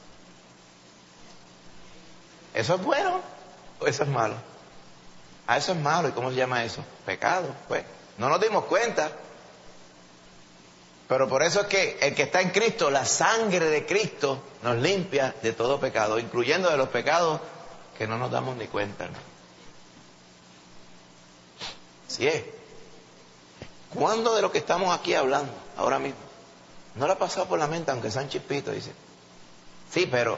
¿Eso es bueno o eso es malo? Ah, eso es malo. ¿Y cómo se llama eso? Pecado. Pues no nos dimos cuenta. Pero por eso es que el que está en Cristo, la sangre de Cristo nos limpia de todo pecado, incluyendo de los pecados que no nos damos ni cuenta, ¿no? Así es. ¿Cuándo de lo que estamos aquí hablando ahora mismo no le ha pasado por la mente, aunque sean chispitos? Dice, sí, pero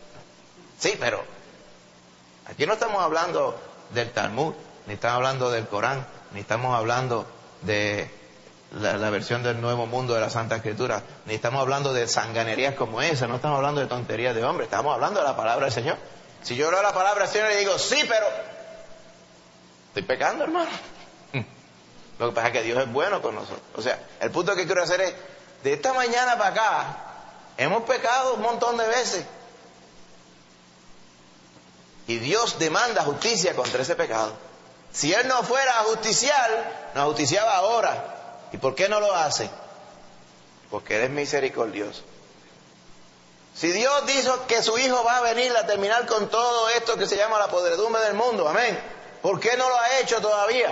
aquí no estamos hablando del Talmud, ni estamos hablando del Corán, ni estamos hablando de la versión del Nuevo Mundo de la Santa Escritura, ni estamos hablando de sanganerías como esa, no estamos hablando de tonterías de hombre, estamos hablando de la palabra del Señor. Si yo leo la palabra del Señor y digo, sí, pero estoy pecando, hermano. Lo que pasa es que Dios es bueno con nosotros. O sea, el punto que quiero hacer es, de esta mañana para acá, hemos pecado un montón de veces. Y Dios demanda justicia contra ese pecado. Si Él no fuera a justiciar, nos justiciaba ahora. ¿Y por qué no lo hace? Porque Él es misericordioso. Si Dios dijo que su Hijo va a venir a terminar con todo esto que se llama la podredumbre del mundo, amén, ¿por qué no lo ha hecho todavía?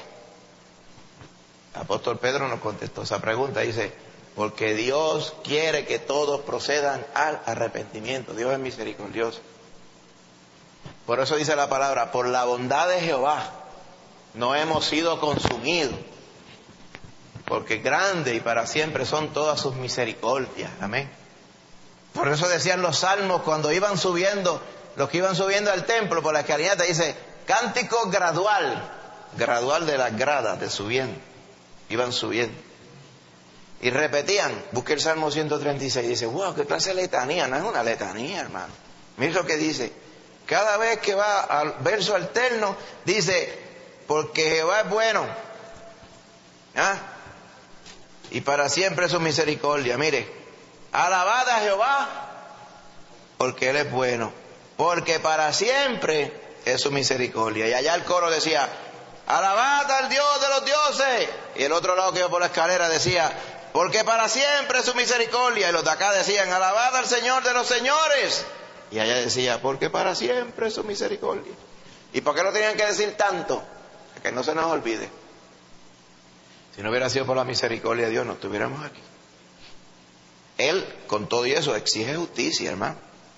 El apóstol Pedro nos contestó esa pregunta, dice, porque Dios quiere que todos procedan al arrepentimiento. Dios es misericordioso. Por eso dice la palabra, por la bondad de Jehová no hemos sido consumidos, porque grande y para siempre son todas sus misericordias. Amén. Por eso decían los salmos cuando iban subiendo, los que iban subiendo al templo por la escalinata, dice, cántico gradual de las gradas, de subiendo. Iban subiendo. Y repetían, busqué el Salmo 136, dice, wow, qué clase de letanía, no es una letanía, hermano. Mira lo que dice, cada vez que va al verso alterno, dice, porque Jehová es bueno, ¿ah? Y para siempre su misericordia. Mire, alabad a Jehová, porque Él es bueno, porque para siempre es su misericordia. Y allá el coro decía, alabad al Dios de los dioses. Y el otro lado que iba por la escalera decía, porque para siempre es su misericordia. Y los de acá decían, alabad al Señor de los señores. Y allá decía, porque para siempre es su misericordia. ¿Y por qué lo tenían que decir tanto? Que no se nos olvide. Si no hubiera sido por la misericordia de Dios, no estuviéramos aquí. Él, con todo y eso, exige justicia, hermano.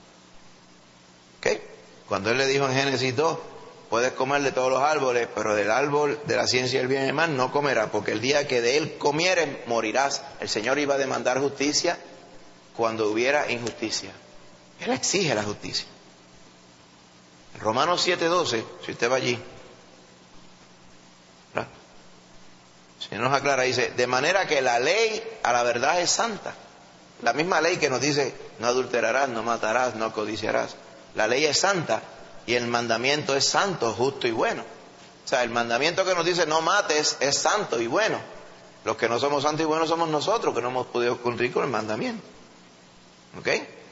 ¿Ok? Cuando Él le dijo en Génesis 2, puedes comer de todos los árboles, pero del árbol de la ciencia del bien y del mal no comerás, porque el día que de él comieres, morirás. El Señor iba a demandar justicia cuando hubiera injusticia. Él exige la justicia. Romanos 7:12, si usted va allí, ¿verdad? Si nos aclara, dice, de manera que la ley a la verdad es santa. La misma ley que nos dice, no adulterarás, no matarás, no codiciarás. La ley es santa y el mandamiento es santo, justo y bueno. O sea, el mandamiento que nos dice no mates es santo y bueno. Los que no somos santos y buenos somos nosotros, que no hemos podido cumplir con el mandamiento. ¿Ok?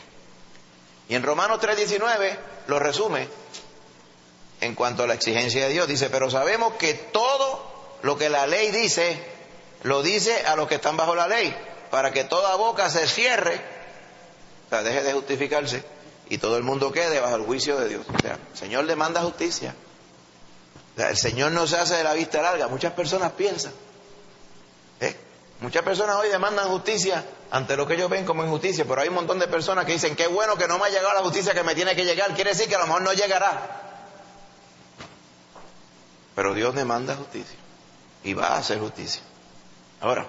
Y en Romanos 3:19 lo resume en cuanto a la exigencia de Dios. Dice, pero sabemos que todo lo que la ley dice, lo dice a los que están bajo la ley, para que toda boca se cierre, o sea, deje de justificarse, y todo el mundo quede bajo el juicio de Dios. O sea, el Señor demanda justicia. O sea, el Señor no se hace de la vista larga. Muchas personas piensan. Muchas personas hoy demandan justicia ante lo que ellos ven como injusticia, pero hay un montón de personas que dicen, qué bueno que no me ha llegado la justicia que me tiene que llegar. Quiere decir que a lo mejor no llegará. Pero Dios demanda justicia y va a hacer justicia. Ahora,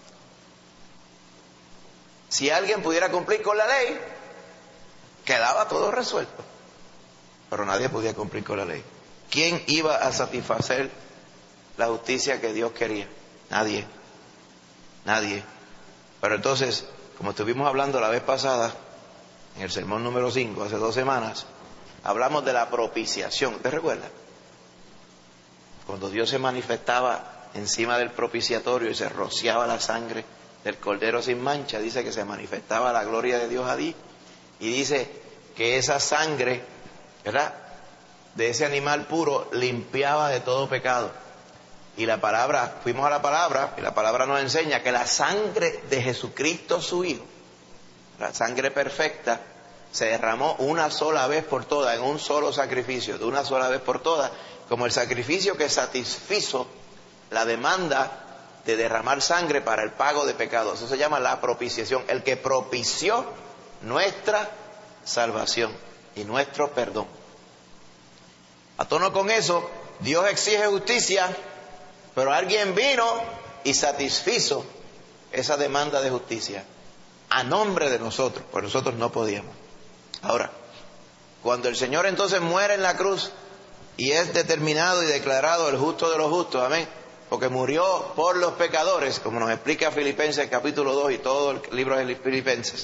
si alguien pudiera cumplir con la ley, quedaba todo resuelto. Pero nadie podía cumplir con la ley. ¿Quién iba a satisfacer la justicia que Dios quería? Nadie. Pero entonces, como estuvimos hablando la vez pasada, en el sermón número 5, hace 2 semanas, hablamos de la propiciación. ¿Te recuerdas? Cuando Dios se manifestaba encima del propiciatorio y se rociaba la sangre del Cordero sin mancha, dice que se manifestaba la gloria de Dios allí. Y dice que esa sangre, ¿verdad?, de ese animal puro limpiaba de todo pecado. Y la palabra, fuimos a la palabra, y la palabra nos enseña que la sangre de Jesucristo su Hijo, la sangre perfecta, se derramó una sola vez por todas, en un solo sacrificio, de una sola vez por todas, como el sacrificio que satisfizo la demanda de derramar sangre para el pago de pecados. Eso se llama la propiciación, el que propició nuestra salvación y nuestro perdón. A tono con eso, Dios exige justicia, pero alguien vino y satisfizo esa demanda de justicia a nombre de nosotros, pues nosotros no podíamos. Ahora, cuando el Señor entonces muere en la cruz y es determinado y declarado el justo de los justos, amén, porque murió por los pecadores, como nos explica Filipenses capítulo 2 y todo el libro de Filipenses,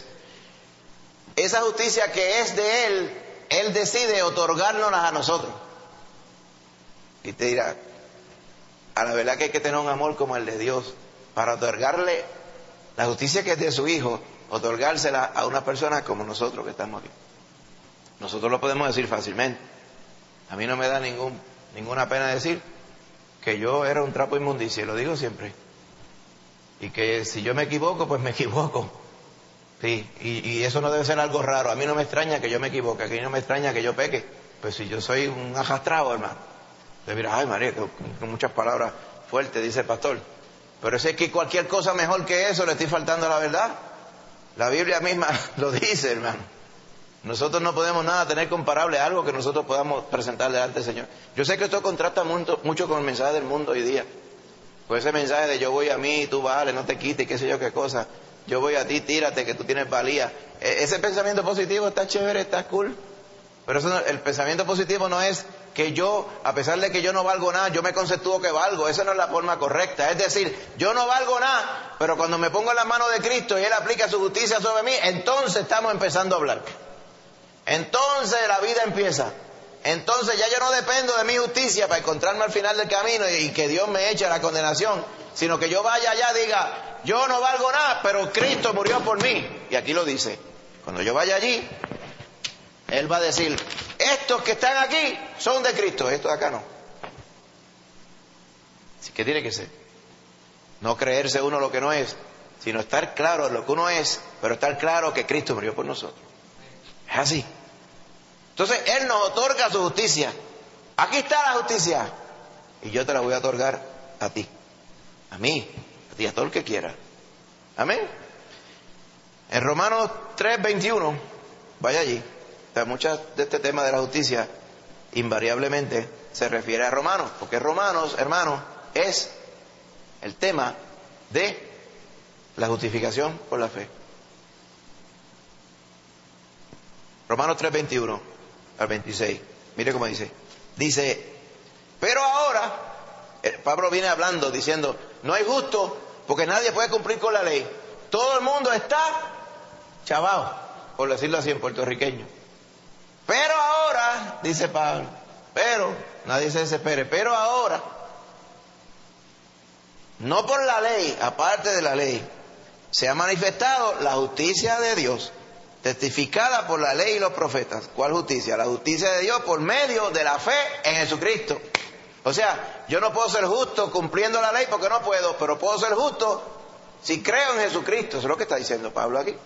esa justicia que es de Él decide otorgárnosla a nosotros. Y te dirá, a la verdad que hay que tener un amor como el de Dios para otorgarle la justicia que es de su Hijo, otorgársela a unas personas como nosotros que estamos aquí. Nosotros lo podemos decir fácilmente. A mí no me da ninguna pena decir que yo era un trapo de inmundicia, y lo digo siempre. Y que si yo me equivoco, pues me equivoco. Sí, y eso no debe ser algo raro. A mí no me extraña que yo me equivoque, a mí no me extraña que yo peque. Pues si yo soy un arrastrado, hermano. Entonces mira, ay María, con muchas palabras fuertes, dice el pastor. Pero es que cualquier cosa mejor que eso le estoy faltando a la verdad. La Biblia misma lo dice, hermano. Nosotros no podemos nada tener comparable a algo que nosotros podamos presentar delante del Señor. Yo sé que esto contrasta mucho con el mensaje del mundo hoy día. Con ese mensaje de yo voy a mí, tú vale, no te quites, qué sé yo qué cosa. Yo voy a ti, tírate, que tú tienes valía. Ese pensamiento positivo está chévere, está cool. Pero eso el pensamiento positivo no es que yo, a pesar de que yo no valgo nada, yo me conceptúo que valgo. Esa no es la forma correcta. Es decir, yo no valgo nada, pero cuando me pongo en las manos de Cristo y Él aplica su justicia sobre mí, entonces estamos empezando a hablar. Entonces la vida empieza. Entonces ya yo no dependo de mi justicia para encontrarme al final del camino y que Dios me eche a la condenación, sino que yo vaya allá y diga, yo no valgo nada, pero Cristo murió por mí. Y aquí lo dice. Cuando yo vaya allí, Él va a decir, estos que están aquí son de Cristo, estos de acá no. Así que tiene que ser. No creerse uno lo que no es, sino estar claro en lo que uno es, pero estar claro que Cristo murió por nosotros. Es así. Entonces Él nos otorga su justicia. Aquí está la justicia. Y yo te la voy a otorgar a ti. A mí. A ti, a todo el que quiera. Amén. En Romanos 3:21, vaya allí. Muchas de este tema de la justicia invariablemente se refiere a Romanos, porque Romanos, hermanos, es el tema de la justificación por la fe. Romanos 3:21 al 26. Mire cómo dice. Dice, pero ahora, Pablo viene hablando, diciendo, no hay justo porque nadie puede cumplir con la ley. Todo el mundo está chavado, por decirlo así en puertorriqueño. Pero ahora, dice Pablo, pero, nadie se desespere, pero ahora, no por la ley, aparte de la ley, se ha manifestado la justicia de Dios, testificada por la ley y los profetas. ¿Cuál justicia? La justicia de Dios por medio de la fe en Jesucristo. O sea, yo no puedo ser justo cumpliendo la ley porque no puedo, pero puedo ser justo si creo en Jesucristo. Eso es lo que está diciendo Pablo aquí.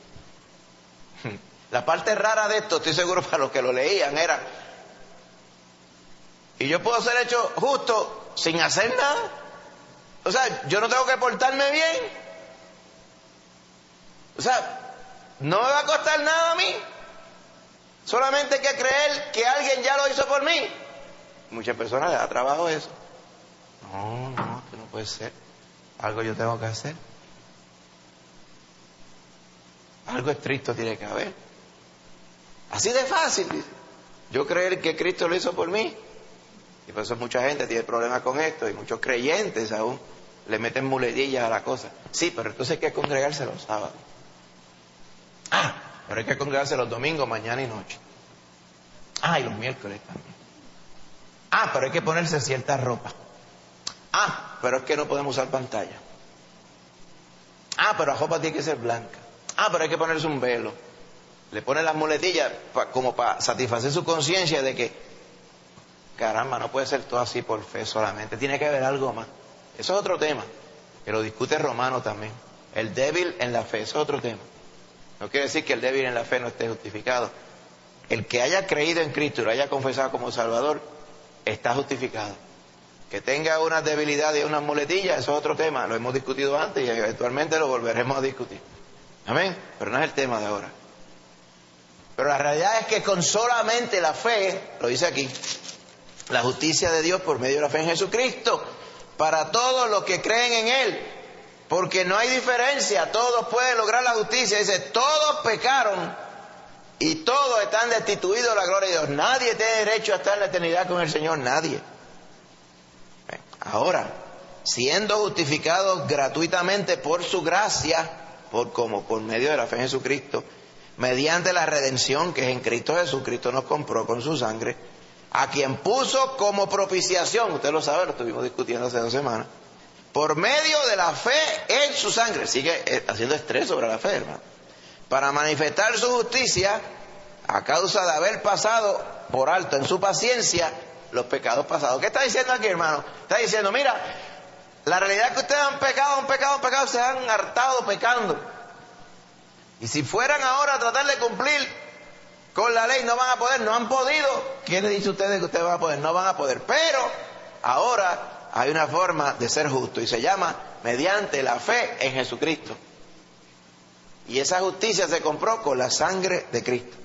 La parte rara de esto, estoy seguro para los que lo leían, era, y yo puedo ser hecho justo sin hacer nada. O sea, yo no tengo que portarme bien. O sea, no me va a costar nada a mí. Solamente hay que creer que alguien ya lo hizo por mí. Muchas personas les da trabajo eso. No, que no puede ser. Algo yo tengo que hacer. Algo estricto tiene que haber. Así de fácil, dice. Yo creer que Cristo lo hizo por mí. Y por eso mucha gente tiene problemas con esto, y muchos creyentes aún le meten muletillas a la cosa. Sí, pero entonces hay que congregarse los sábados. Pero hay que congregarse los domingos, mañana y noche. Ah, y los miércoles también. Ah, pero hay que ponerse cierta ropa. Ah, pero es que no podemos usar pantalla. Ah, pero la ropa tiene que ser blanca. Ah, pero hay que ponerse un velo. Le pone las muletillas como para satisfacer su conciencia de que, caramba, no puede ser todo así por fe solamente. Tiene que haber algo más. Eso es otro tema, que lo discute Romano también. El débil en la fe, eso es otro tema. No quiere decir que el débil en la fe no esté justificado. El que haya creído en Cristo y lo haya confesado como Salvador, está justificado. Que tenga unas debilidades y unas muletillas, eso es otro tema. Lo hemos discutido antes y eventualmente lo volveremos a discutir. Amén. Pero no es el tema de ahora. Pero la realidad es que con solamente la fe, lo dice aquí, la justicia de Dios por medio de la fe en Jesucristo, para todos los que creen en Él, porque no hay diferencia, todos pueden lograr la justicia. Dice, todos pecaron y todos están destituidos de la gloria de Dios. Nadie tiene derecho a estar en la eternidad con el Señor, nadie. Ahora, siendo justificados gratuitamente por su gracia, por medio de la fe en Jesucristo, mediante la redención que es en Cristo Jesús, Cristo nos compró con su sangre, a quien puso como propiciación, usted lo sabe, lo estuvimos discutiendo hace 2 semanas, por medio de la fe en su sangre. Sigue haciendo estrés sobre la fe, hermano, para manifestar su justicia a causa de haber pasado por alto en su paciencia los pecados pasados. ¿Qué está diciendo aquí, hermano? Está diciendo, mira, la realidad es que ustedes han pecado, se han hartado pecando. Y si fueran ahora a tratar de cumplir con la ley, no van a poder, no han podido. ¿Quién le dice a ustedes que ustedes van a poder? No van a poder. Pero ahora hay una forma de ser justo y se llama mediante la fe en Jesucristo. Y esa justicia se compró con la sangre de Cristo.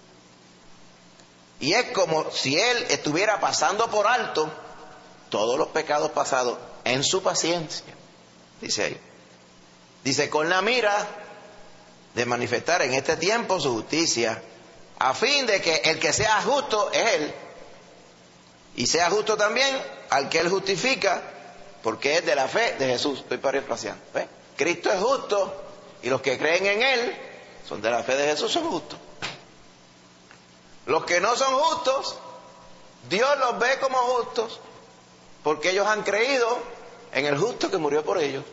Y es como si Él estuviera pasando por alto todos los pecados pasados en su paciencia. Dice ahí. Dice, con la mira de manifestar en este tiempo su justicia, a fin de que el que sea justo es Él, y sea justo también al que Él justifica, porque es de la fe de Jesús. Estoy parafraseando. ¿Ves? Cristo es justo, y los que creen en Él son de la fe de Jesús, son justos. Los que no son justos, Dios los ve como justos, porque ellos han creído en el justo que murió por ellos.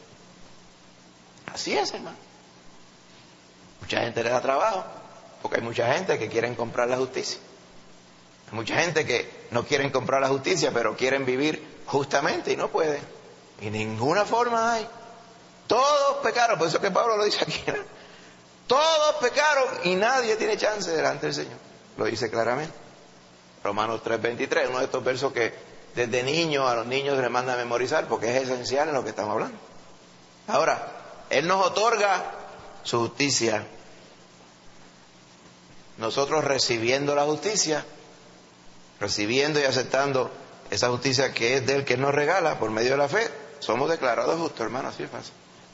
Así es, hermano. Mucha gente le da trabajo, porque hay mucha gente que quieren comprar la justicia. Hay mucha gente que no quieren comprar la justicia, pero quieren vivir justamente y no pueden. Y ninguna forma hay. Todos pecaron, por eso que Pablo lo dice aquí, ¿no? Todos pecaron y nadie tiene chance delante del Señor. Lo dice claramente. Romanos 3:23, uno de estos versos que desde niño a los niños les manda a memorizar, porque es esencial en lo que estamos hablando. Ahora, Él nos otorga su justicia. Nosotros recibiendo la justicia, recibiendo y aceptando esa justicia que es de Él, que nos regala por medio de la fe, somos declarados justos, hermano, así es fácil.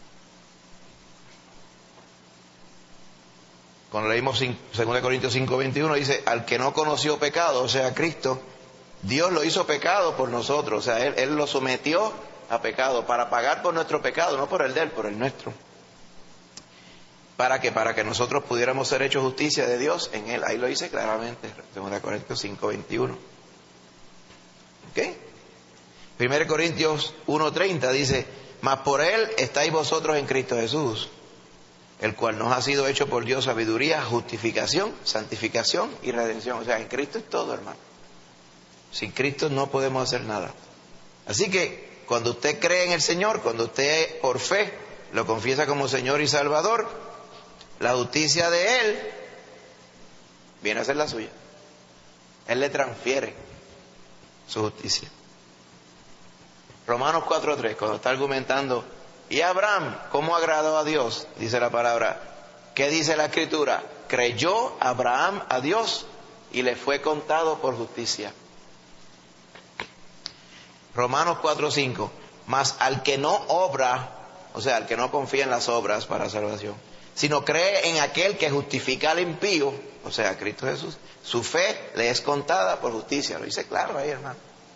Cuando leímos 2 Corintios 5:21, dice, al que no conoció pecado, o sea, Cristo, Dios lo hizo pecado por nosotros, o sea, Él lo sometió a pecado, para pagar por nuestro pecado, no por el de Él, por el nuestro. ¿Para qué? Para que nosotros pudiéramos ser hechos justicia de Dios en Él. Ahí lo dice claramente, 2 Corintios 5:21. ¿Ok? 1 Corintios 1:30 dice, mas por Él estáis vosotros en Cristo Jesús, el cual nos ha sido hecho por Dios sabiduría, justificación, santificación y redención. O sea, en Cristo es todo, hermano. Sin Cristo no podemos hacer nada. Así que cuando usted cree en el Señor, cuando usted por fe lo confiesa como Señor y Salvador, la justicia de Él viene a ser la suya. Él le transfiere su justicia. Romanos 4:3, cuando está argumentando, y Abraham, ¿cómo agradó a Dios? Dice la palabra. ¿Qué dice la Escritura? Creyó Abraham a Dios y le fue contado por justicia. Romanos 4:5, mas al que no obra, o sea, al que no confía en las obras para salvación, sino cree en aquel que justifica al impío, o sea, Cristo Jesús, su fe le es contada por justicia. Lo dice claro ahí, hermano.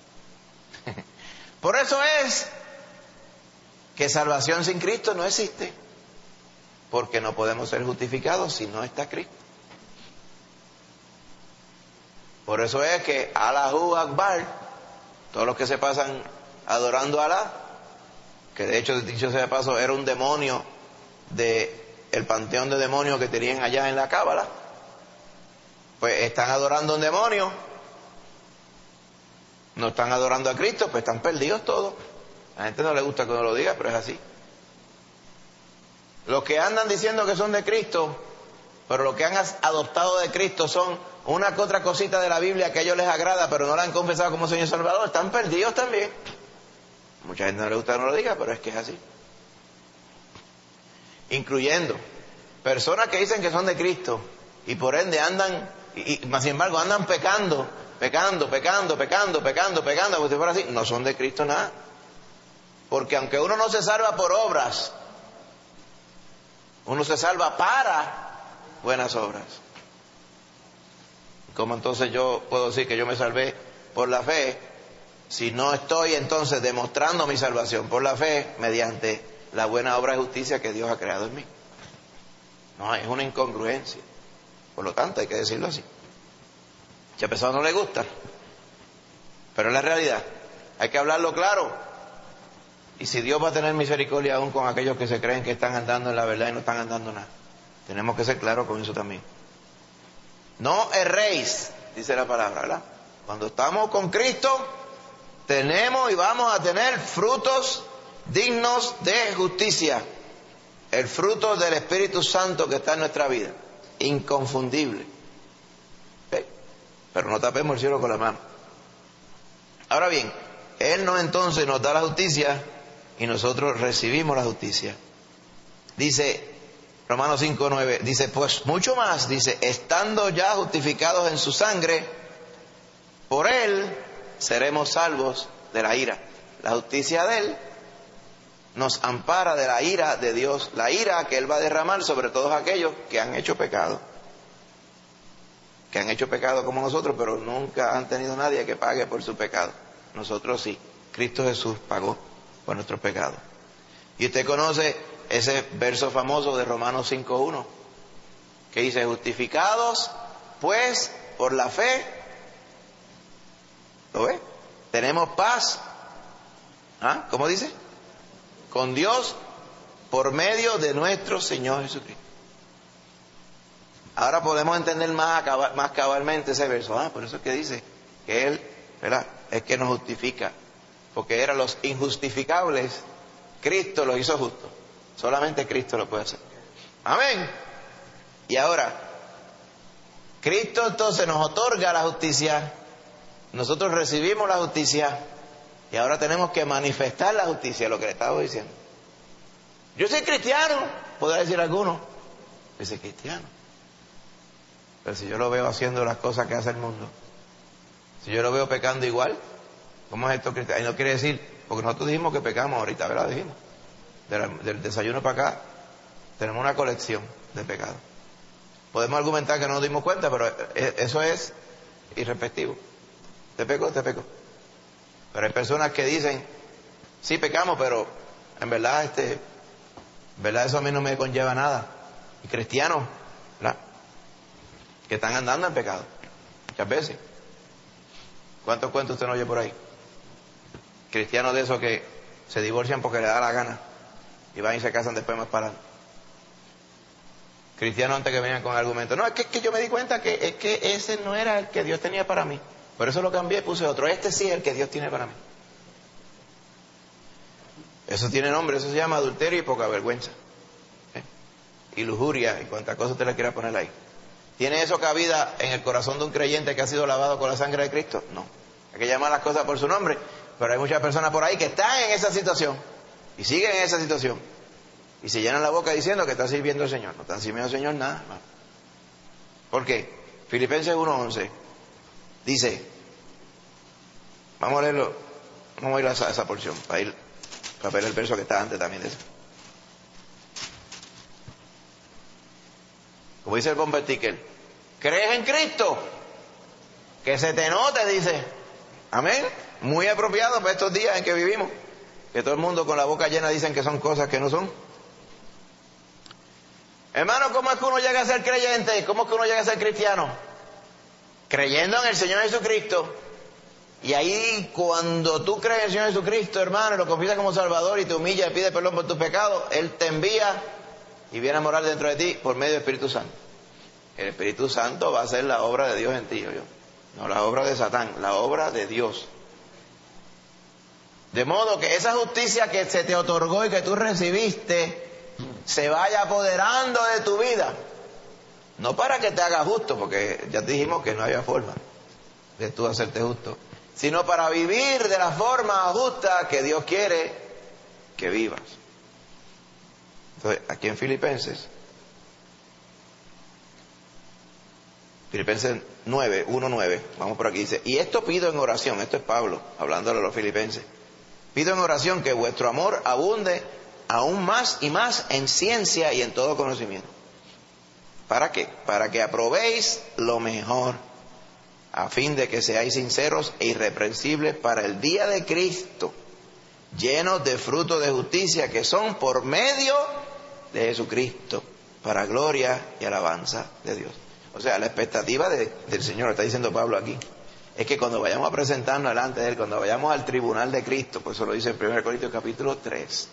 Por eso es que salvación sin Cristo no existe, porque no podemos ser justificados si no está Cristo. Por eso es que Allahu Akbar, todos los que se pasan adorando a Alá, que de hecho, dicho sea de paso, era un demonio el panteón de demonios que tenían allá en la Cábala, pues están adorando a un demonio, no están adorando a Cristo, pues están perdidos todos. A la gente no le gusta que uno lo diga, pero es así. Los que andan diciendo que son de Cristo, pero los que han adoptado de Cristo son una que otra cosita de la Biblia que a ellos les agrada, pero no la han confesado como Señor y Salvador, están perdidos también. Mucha gente no le gusta que uno lo diga, pero es que es así. Incluyendo personas que dicen que son de Cristo y por ende andan, y más sin embargo andan pecando, como si fuera así, no son de Cristo nada. Porque aunque uno no se salva por obras, uno se salva para buenas obras. ¿Cómo entonces yo puedo decir que yo me salvé por la fe si no estoy entonces demostrando mi salvación por la fe mediante la buena obra de justicia que Dios ha creado en mí? No, es una incongruencia. Por lo tanto, hay que decirlo así. Si a personas no les gusta, pero es la realidad. Hay que hablarlo claro. Y si Dios va a tener misericordia aún con aquellos que se creen que están andando en la verdad y no están andando nada, tenemos que ser claros con eso también. No erréis, dice la palabra, ¿verdad? Cuando estamos con Cristo, tenemos y vamos a tener frutos dignos de justicia. El fruto del Espíritu Santo que está en nuestra vida, inconfundible. ¿Okay? Pero no tapemos el cielo con la mano. Ahora bien, Él no entonces nos da la justicia y nosotros recibimos la justicia. Dice Romanos 5:9, dice, pues mucho más, dice, estando ya justificados en su sangre, por Él seremos salvos de la ira. La justicia de Él nos ampara de la ira de Dios, la ira que Él va a derramar sobre todos aquellos que han hecho pecado. Que han hecho pecado como nosotros, pero nunca han tenido nadie que pague por su pecado. Nosotros sí. Cristo Jesús pagó por nuestros pecados. Y usted conoce ese verso famoso de Romanos 5:1, que dice, justificados pues por la fe, ¿lo ve? Tenemos paz. ¿Ah? ¿Cómo dice? Con Dios por medio de nuestro Señor Jesucristo. Ahora podemos entender más cabalmente ese verso. Por eso es que dice que Él, ¿verdad?, es que nos justifica. Porque eran los injustificables, Cristo los hizo justos. Solamente Cristo lo puede hacer. Amén. Y ahora, Cristo entonces nos otorga la justicia, nosotros recibimos la justicia y ahora tenemos que manifestar la justicia, lo que le estaba diciendo. Yo soy cristiano, podrá decir alguno. Yo soy cristiano. Pero si yo lo veo haciendo las cosas que hace el mundo, si yo lo veo pecando igual, ¿cómo es esto cristiano? Y no quiere decir, porque nosotros dijimos que pecamos ahorita, ¿verdad? Dijimos. Del desayuno para acá, tenemos una colección de pecados. Podemos argumentar que no nos dimos cuenta, pero eso es irrespectivo. Te peco. Pero hay personas que dicen, sí pecamos, pero en verdad, eso a mí no me conlleva nada. Y cristianos, ¿verdad?, que están andando en pecado, muchas veces. ¿Cuántos cuentos usted no oye por ahí? Cristianos de esos que se divorcian porque les da la gana y van y se casan después más para adelante. Cristianos antes que vengan con argumentos. No, es que yo me di cuenta que ese no era el que Dios tenía para mí. Por eso lo cambié y puse otro. Este sí es el que Dios tiene para mí. Eso tiene nombre, eso se llama adulterio y poca vergüenza. Y lujuria y cuánta cosa usted le quiera poner ahí. ¿Tiene eso cabida en el corazón de un creyente que ha sido lavado con la sangre de Cristo? No. Hay que llamar las cosas por su nombre. Pero hay muchas personas por ahí que están en esa situación y siguen en esa situación y se llenan la boca diciendo que están sirviendo al Señor. No están sirviendo al Señor nada, hermano. ¿Por qué? Filipenses 1:11 dice, vamos a leerlo, vamos a ir a esa porción para ver el verso que está antes también de eso. Como dice el bomber ticket, ¿crees en Cristo? Que se te note, dice. Amén. Muy apropiado para estos días en que vivimos, que todo el mundo con la boca llena dicen que son cosas que no son. Hermano, ¿cómo es que uno llega a ser creyente? ¿Cómo es que uno llega a ser cristiano? creyendo en el Señor Jesucristo. Y ahí cuando tú crees en el Señor Jesucristo, hermano, y lo confiesas como Salvador y te humillas y pides perdón por tus pecados, Él te envía y viene a morar dentro de ti por medio del Espíritu Santo. El Espíritu Santo va a hacer la obra de Dios en ti, no la obra de Satán, la obra de Dios. De modo que esa justicia que se te otorgó y que tú recibiste se vaya apoderando de tu vida. No para que te hagas justo, porque ya te dijimos que no había forma de tú hacerte justo, sino para vivir de la forma justa que Dios quiere que vivas. Entonces, aquí en Filipenses 9, 1:9, vamos por aquí, dice, y esto pido en oración, esto es Pablo, hablándole a los filipenses, pido en oración que vuestro amor abunde aún más y más en ciencia y en todo conocimiento. ¿Para qué? Para que aprobéis lo mejor, a fin de que seáis sinceros e irreprensibles para el día de Cristo, llenos de frutos de justicia que son por medio de Jesucristo, para gloria y alabanza de Dios. O sea, la expectativa del Señor, está diciendo Pablo aquí, es que cuando vayamos a presentarnos delante de Él, cuando vayamos al tribunal de Cristo, pues eso lo dice en 1 Corintios capítulo 3,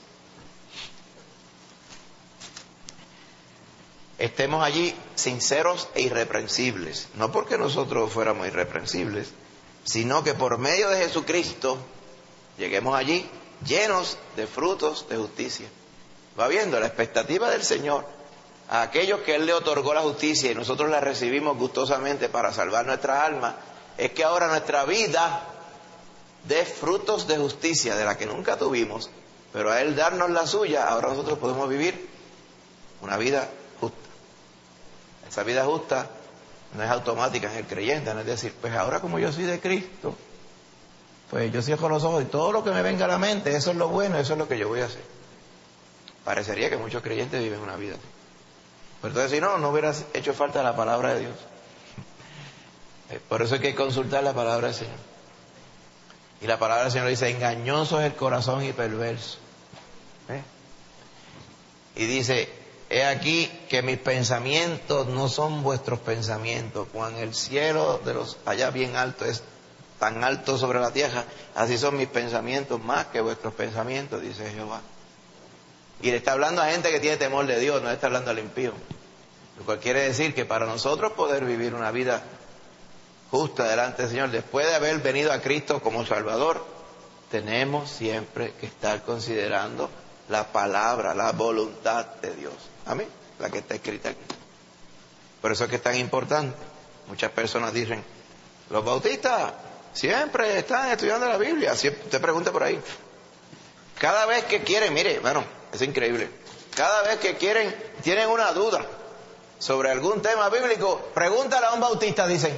estemos allí sinceros e irreprensibles, no porque nosotros fuéramos irreprensibles, sino que por medio de Jesucristo lleguemos allí llenos de frutos de justicia. Va viendo la expectativa del Señor a aquellos que Él le otorgó la justicia y nosotros la recibimos gustosamente para salvar nuestras almas, es que ahora nuestra vida dé frutos de justicia de la que nunca tuvimos, pero a Él darnos la suya, ahora nosotros podemos vivir una vida justa. Esa vida justa no es automática en el creyente, no es decir, pues ahora como yo soy de Cristo, pues yo cierro los ojos y todo lo que me venga a la mente, eso es lo bueno, eso es lo que yo voy a hacer. Parecería que muchos creyentes viven una vida así. Pero entonces si no, no hubiera hecho falta la palabra de Dios. Por eso hay que consultar la palabra del Señor. Y la palabra del Señor dice, engañoso es el corazón y perverso. Y dice, he aquí que mis pensamientos no son vuestros pensamientos. Cuando el cielo de los allá bien alto es tan alto sobre la tierra, así son mis pensamientos más que vuestros pensamientos, dice Jehová. Y le está hablando a gente que tiene temor de Dios, no le está hablando al impío. Lo cual quiere decir que para nosotros poder vivir una vida justa delante del Señor, después de haber venido a Cristo como Salvador, tenemos siempre que estar considerando la palabra, la voluntad de Dios. Amén, la que está escrita aquí. Por eso es que es tan importante. Muchas personas dicen, los bautistas siempre están estudiando la Biblia. Si usted pregunta por ahí. Cada vez que quieren, mire, bueno, es increíble. Cada vez que tienen una duda sobre algún tema bíblico, pregúntale a un bautista, dicen.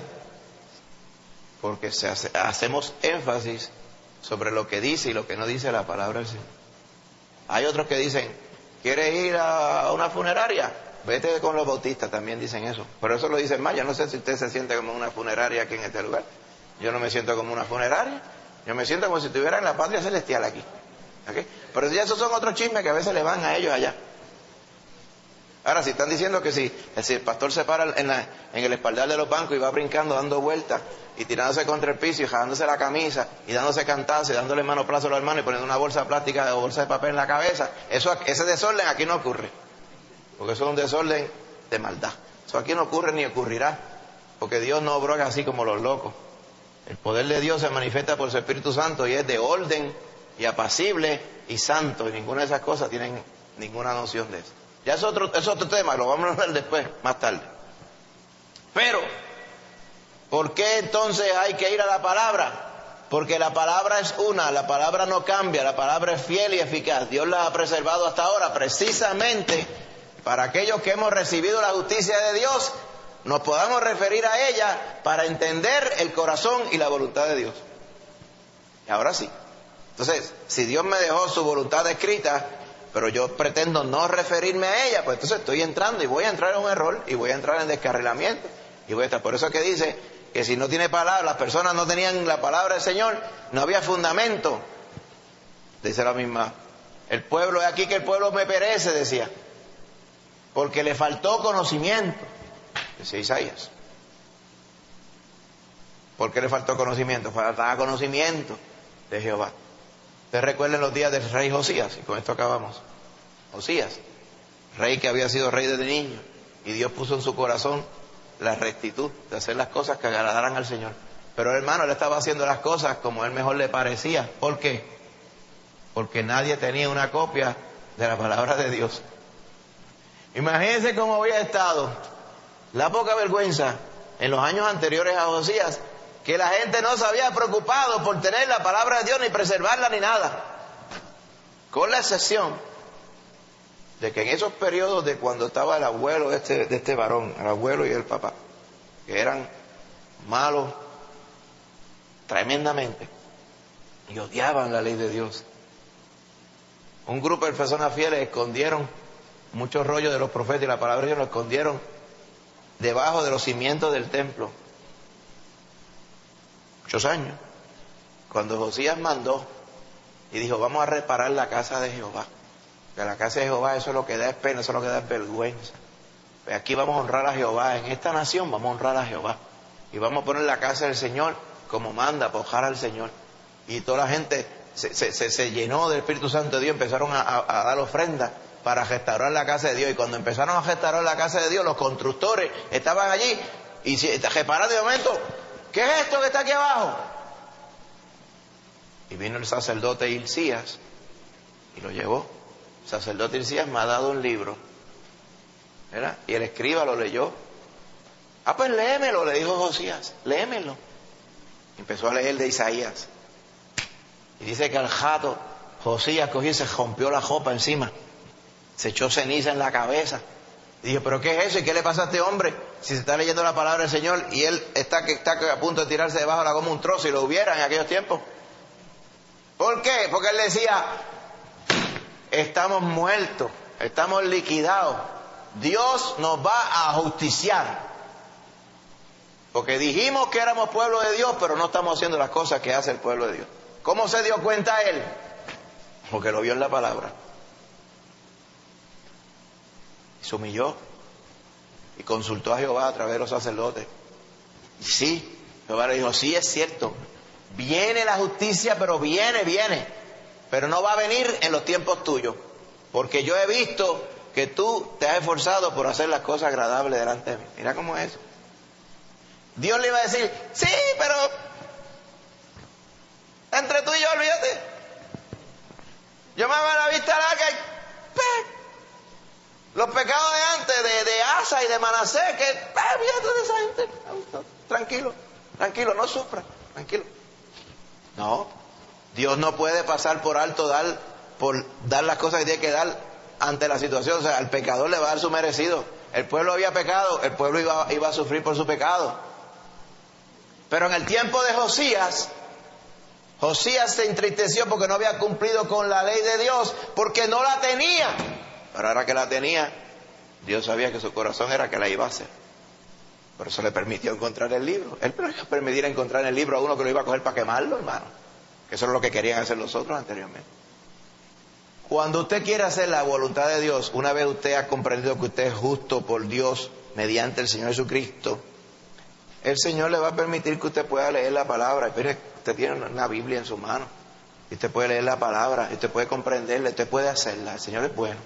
Porque hacemos énfasis sobre lo que dice y lo que no dice la palabra del Señor. Hay otros que dicen, ¿quieres ir a una funeraria? Vete con los bautistas, también dicen eso. Por eso lo dicen más. Yo no sé si usted se siente como una funeraria aquí en este lugar. Yo no me siento como una funeraria. Yo me siento como si estuviera en la patria celestial aquí. ¿Okay? Pero ya esos son otros chismes que a veces le van a ellos allá. Ahora, si están diciendo que si el pastor se para en el espaldar de los bancos y va brincando, dando vueltas y tirándose contra el piso y jalándose la camisa y dándose cantazos y dándole manoplazo a los hermanos y poniendo una bolsa plástica o bolsa de papel en la cabeza, ese desorden aquí no ocurre. Porque eso es un desorden de maldad. Eso aquí no ocurre ni ocurrirá. Porque Dios no obra así como los locos. El poder de Dios se manifiesta por su Espíritu Santo y es de orden y apacible y santo. Y ninguna de esas cosas tienen ninguna noción de eso. Ya es otro tema, lo vamos a ver después, más tarde. Pero, ¿por qué entonces hay que ir a la palabra? Porque la palabra es una, la palabra no cambia, la palabra es fiel y eficaz. Dios la ha preservado hasta ahora precisamente para aquellos que hemos recibido la justicia de Dios, nos podamos referir a ella para entender el corazón y la voluntad de Dios. Y ahora sí. Entonces, si Dios me dejó su voluntad escrita, pero yo pretendo no referirme a ella, pues entonces estoy entrando y voy a entrar en un error y voy a entrar en descarrilamiento. Y voy a estar. Por eso es que dice que si no tiene palabra, las personas no tenían la palabra del Señor, no había fundamento. Dice la misma. El pueblo, es aquí que el pueblo me perece, decía. Porque le faltó conocimiento. Decía Isaías. ¿Por qué le faltó conocimiento? Faltaba conocimiento de Jehová. Ustedes recuerden los días del rey Josías, y con esto acabamos. Josías, rey que había sido rey desde niño, y Dios puso en su corazón la rectitud de hacer las cosas que agradaran al Señor. Pero hermano, él estaba haciendo las cosas como él mejor le parecía. ¿Por qué? Porque nadie tenía una copia de la palabra de Dios. Imagínense cómo había estado la poca vergüenza en los años anteriores a Josías, que la gente no se había preocupado por tener la palabra de Dios, ni preservarla, ni nada. Con la excepción de que en esos periodos de cuando estaba el abuelo de este varón, el abuelo y el papá, que eran malos tremendamente y odiaban la ley de Dios, un grupo de personas fieles escondieron muchos rollos de los profetas y la palabra de Dios, lo escondieron debajo de los cimientos del templo. Muchos años. Cuando Josías mandó y dijo, vamos a reparar la casa de Jehová, que la casa de Jehová, eso es lo que da es pena, eso es lo que da es vergüenza. Pues aquí vamos a honrar a Jehová, en esta nación vamos a honrar a Jehová, y vamos a poner la casa del Señor como manda, para honrar al Señor. Y toda la gente se llenó del Espíritu Santo de Dios, empezaron a dar ofrendas para restaurar la casa de Dios. Y cuando empezaron a restaurar la casa de Dios, los constructores estaban allí y repararon de momento, ¿qué es esto que está aquí abajo? Y vino el sacerdote Hilcías y lo llevó. El sacerdote Hilcías me ha dado un libro, ¿verdad? Y el escriba lo leyó. Ah, pues léemelo, le dijo Josías, léemelo. Empezó a leer de Isaías. Y dice que al jato Josías cogió y se rompió la ropa encima, se echó ceniza en la cabeza. Y dijo, ¿pero qué es eso? ¿Y qué le pasa a este hombre? Si se está leyendo la palabra del Señor y él está a punto de tirarse debajo de la goma un trozo, y lo hubiera en aquellos tiempos. ¿Por qué? Porque él decía, estamos muertos, estamos liquidados, Dios nos va a justiciar. Porque dijimos que éramos pueblo de Dios, pero no estamos haciendo las cosas que hace el pueblo de Dios. ¿Cómo se dio cuenta él? Porque lo vio en la palabra. Se humilló y consultó a Jehová a través de los sacerdotes. Y sí, Jehová le dijo, sí, es cierto, viene la justicia, pero viene, pero no va a venir en los tiempos tuyos, porque yo he visto que tú te has esforzado por hacer las cosas agradables delante de mí. Mira cómo es eso. Dios le iba a decir, sí, pero entre tú y yo, olvídate, yo me hago la vista larga y los pecados de antes, de Asa y de Manasés, que olvídate de esa gente, tranquilo, no sufra, tranquilo. No, Dios no puede pasar por alto por dar las cosas que tiene que dar ante la situación. O sea, al pecador le va a dar su merecido. El pueblo había pecado, el pueblo iba a sufrir por su pecado. Pero en el tiempo de Josías se entristeció porque no había cumplido con la ley de Dios, porque no la tenía. Pero ahora que la tenía, Dios sabía que su corazón era que la iba a hacer. Por eso le permitió encontrar el libro. Él no iba a permitir encontrar el libro a uno que lo iba a coger para quemarlo, hermano. Que eso es lo que querían hacer los otros anteriormente. Cuando usted quiere hacer la voluntad de Dios, una vez usted ha comprendido que usted es justo por Dios mediante el Señor Jesucristo, el Señor le va a permitir que usted pueda leer la palabra. Mire, usted tiene una Biblia en su mano y usted puede leer la palabra, y usted puede comprenderla, usted puede hacerla. El Señor es bueno.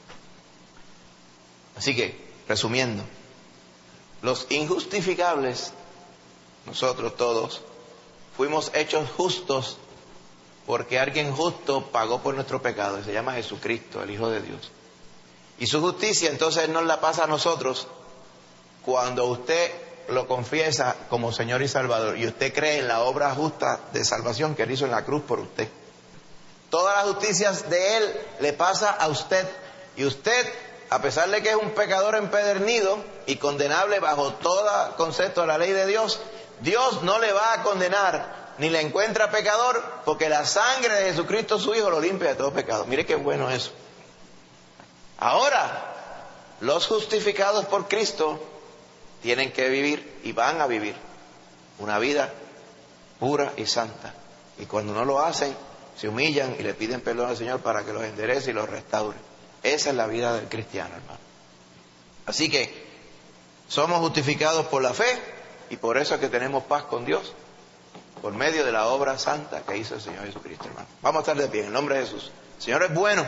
Así que, resumiendo, los injustificables, nosotros todos, fuimos hechos justos porque alguien justo pagó por nuestro pecado, y se llama Jesucristo, el Hijo de Dios. Y su justicia entonces nos la pasa a nosotros cuando usted lo confiesa como Señor y Salvador, y usted cree en la obra justa de salvación que Él hizo en la cruz por usted. Todas las justicias de Él le pasa a usted, y usted, a pesar de que es un pecador empedernido y condenable bajo todo concepto de la ley de Dios, Dios no le va a condenar ni le encuentra pecador, porque la sangre de Jesucristo su Hijo lo limpia de todo pecado. Mire qué bueno eso. Ahora, los justificados por Cristo tienen que vivir y van a vivir una vida pura y santa. Y cuando no lo hacen, se humillan y le piden perdón al Señor para que los enderece y los restaure. Esa es la vida del cristiano, hermano. Así que somos justificados por la fe y por eso es que tenemos paz con Dios, por medio de la obra santa que hizo el Señor Jesucristo, hermano. Vamos a estar de pie en el nombre de Jesús. El Señor es bueno.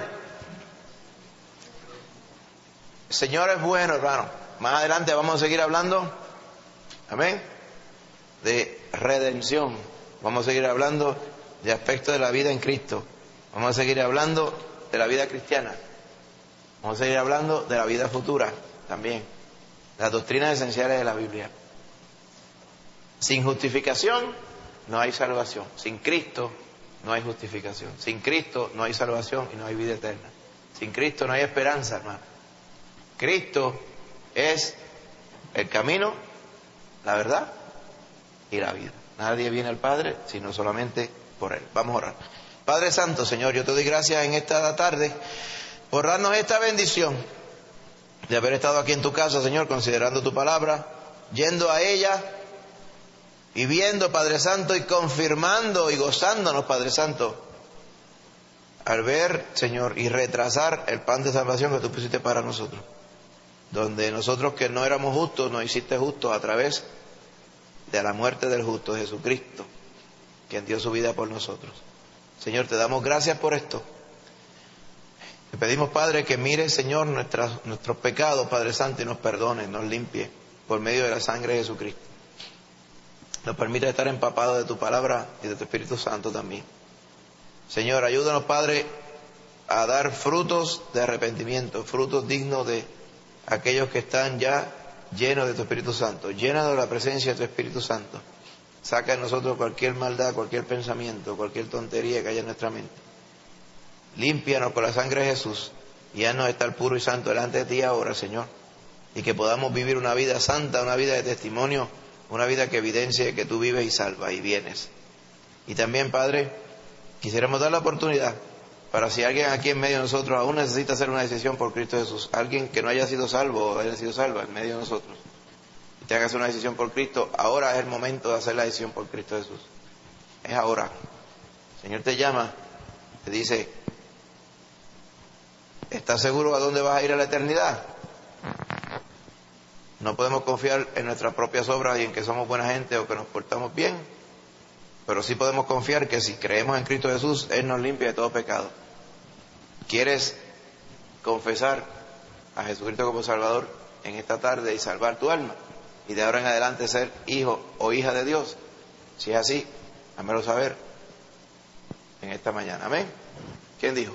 El Señor es bueno, hermano. Más adelante vamos a seguir hablando, amén, de redención. Vamos a seguir hablando de aspectos de la vida en Cristo. Vamos a seguir hablando de la vida cristiana. Vamos a seguir hablando de la vida futura también. Las doctrinas esenciales de la Biblia. Sin justificación no hay salvación. Sin Cristo no hay justificación. Sin Cristo no hay salvación y no hay vida eterna. Sin Cristo no hay esperanza, hermano. Cristo es el camino, la verdad y la vida. Nadie viene al Padre sino solamente por Él. Vamos a orar. Padre Santo, Señor, yo te doy gracias en esta tarde por darnos esta bendición de haber estado aquí en tu casa, Señor, considerando tu palabra, yendo a ella y viendo, Padre Santo, y confirmando y gozándonos, Padre Santo, al ver, Señor, y retrasar el pan de salvación que tú pusiste para nosotros, donde nosotros que no éramos justos, nos hiciste justos a través de la muerte del justo Jesucristo, quien dio su vida por nosotros. Señor, te damos gracias por esto. Te pedimos, Padre, que mire, Señor, nuestros pecados, Padre Santo, y nos perdone, nos limpie por medio de la sangre de Jesucristo. Nos permite estar empapados de tu palabra y de tu Espíritu Santo también. Señor, ayúdanos, Padre, a dar frutos de arrepentimiento, frutos dignos de aquellos que están ya llenos de tu Espíritu Santo. Llénanos de la presencia de tu Espíritu Santo. Saca de nosotros cualquier maldad, cualquier pensamiento, cualquier tontería que haya en nuestra mente. Límpianos con la sangre de Jesús y haznos estar puro y santo delante de ti ahora, Señor. Y que podamos vivir una vida santa, una vida de testimonio, una vida que evidencie que tú vives y salvas y vienes. Y también, Padre, quisiéramos dar la oportunidad para si alguien aquí en medio de nosotros aún necesita hacer una decisión por Cristo Jesús, alguien que no haya sido salvo o haya sido salva en medio de nosotros, y tenga que hacer una decisión por Cristo, ahora es el momento de hacer la decisión por Cristo Jesús. Es ahora. El Señor te llama, te dice, ¿estás seguro a dónde vas a ir a la eternidad? No podemos confiar en nuestras propias obras y en que somos buena gente o que nos portamos bien, pero sí podemos confiar que si creemos en Cristo Jesús, Él nos limpia de todo pecado. ¿Quieres confesar a Jesucristo como Salvador en esta tarde y salvar tu alma? Y de ahora en adelante ser hijo o hija de Dios. Si es así, házmelo saber en esta mañana. Amén. ¿Quién dijo?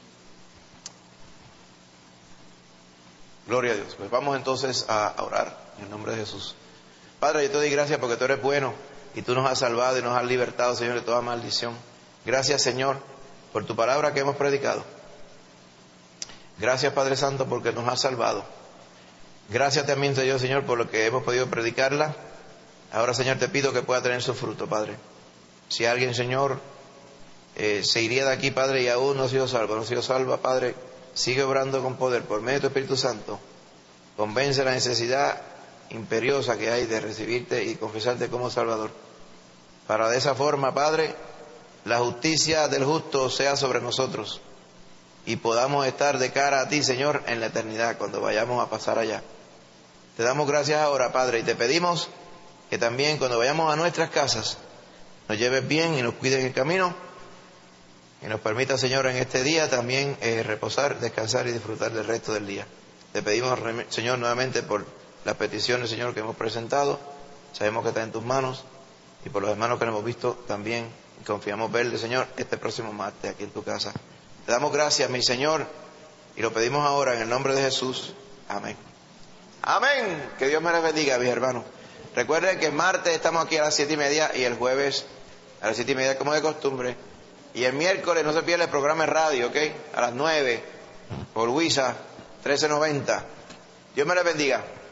Gloria a Dios. Pues vamos entonces a orar en el nombre de Jesús. Padre, yo te doy gracias porque tú eres bueno y tú nos has salvado y nos has libertado, Señor, de toda maldición. Gracias, Señor, por tu palabra que hemos predicado. Gracias, Padre Santo, porque nos has salvado. Gracias también, Señor, por lo que hemos podido predicarla. Ahora, Señor, te pido que pueda tener su fruto, Padre. Si alguien, Señor, se iría de aquí, Padre, y aún no ha sido salvo, no ha sido salva, Padre, sigue obrando con poder por medio de tu Espíritu Santo. Convence la necesidad imperiosa que hay de recibirte y confesarte como Salvador. Para de esa forma, Padre, la justicia del justo sea sobre nosotros y podamos estar de cara a ti, Señor, en la eternidad, cuando vayamos a pasar allá. Te damos gracias ahora, Padre, y te pedimos que también cuando vayamos a nuestras casas nos lleves bien y nos cuides en el camino y nos permita, Señor, en este día también reposar, descansar y disfrutar del resto del día. Te pedimos, Señor, nuevamente por las peticiones, Señor, que hemos presentado. Sabemos que está en tus manos y por los hermanos que nos hemos visto también confiamos verle, Señor, este próximo martes aquí en tu casa. Te damos gracias, mi Señor, y lo pedimos ahora en el nombre de Jesús. Amén. Amén. Que Dios me les bendiga, mis hermanos. Recuerden que el martes estamos aquí a las 7:30 y el jueves a las 7:30 como de costumbre. Y el miércoles no se pierda el programa de radio, ¿ok? A las 9 por WISA 1390. Dios me les bendiga.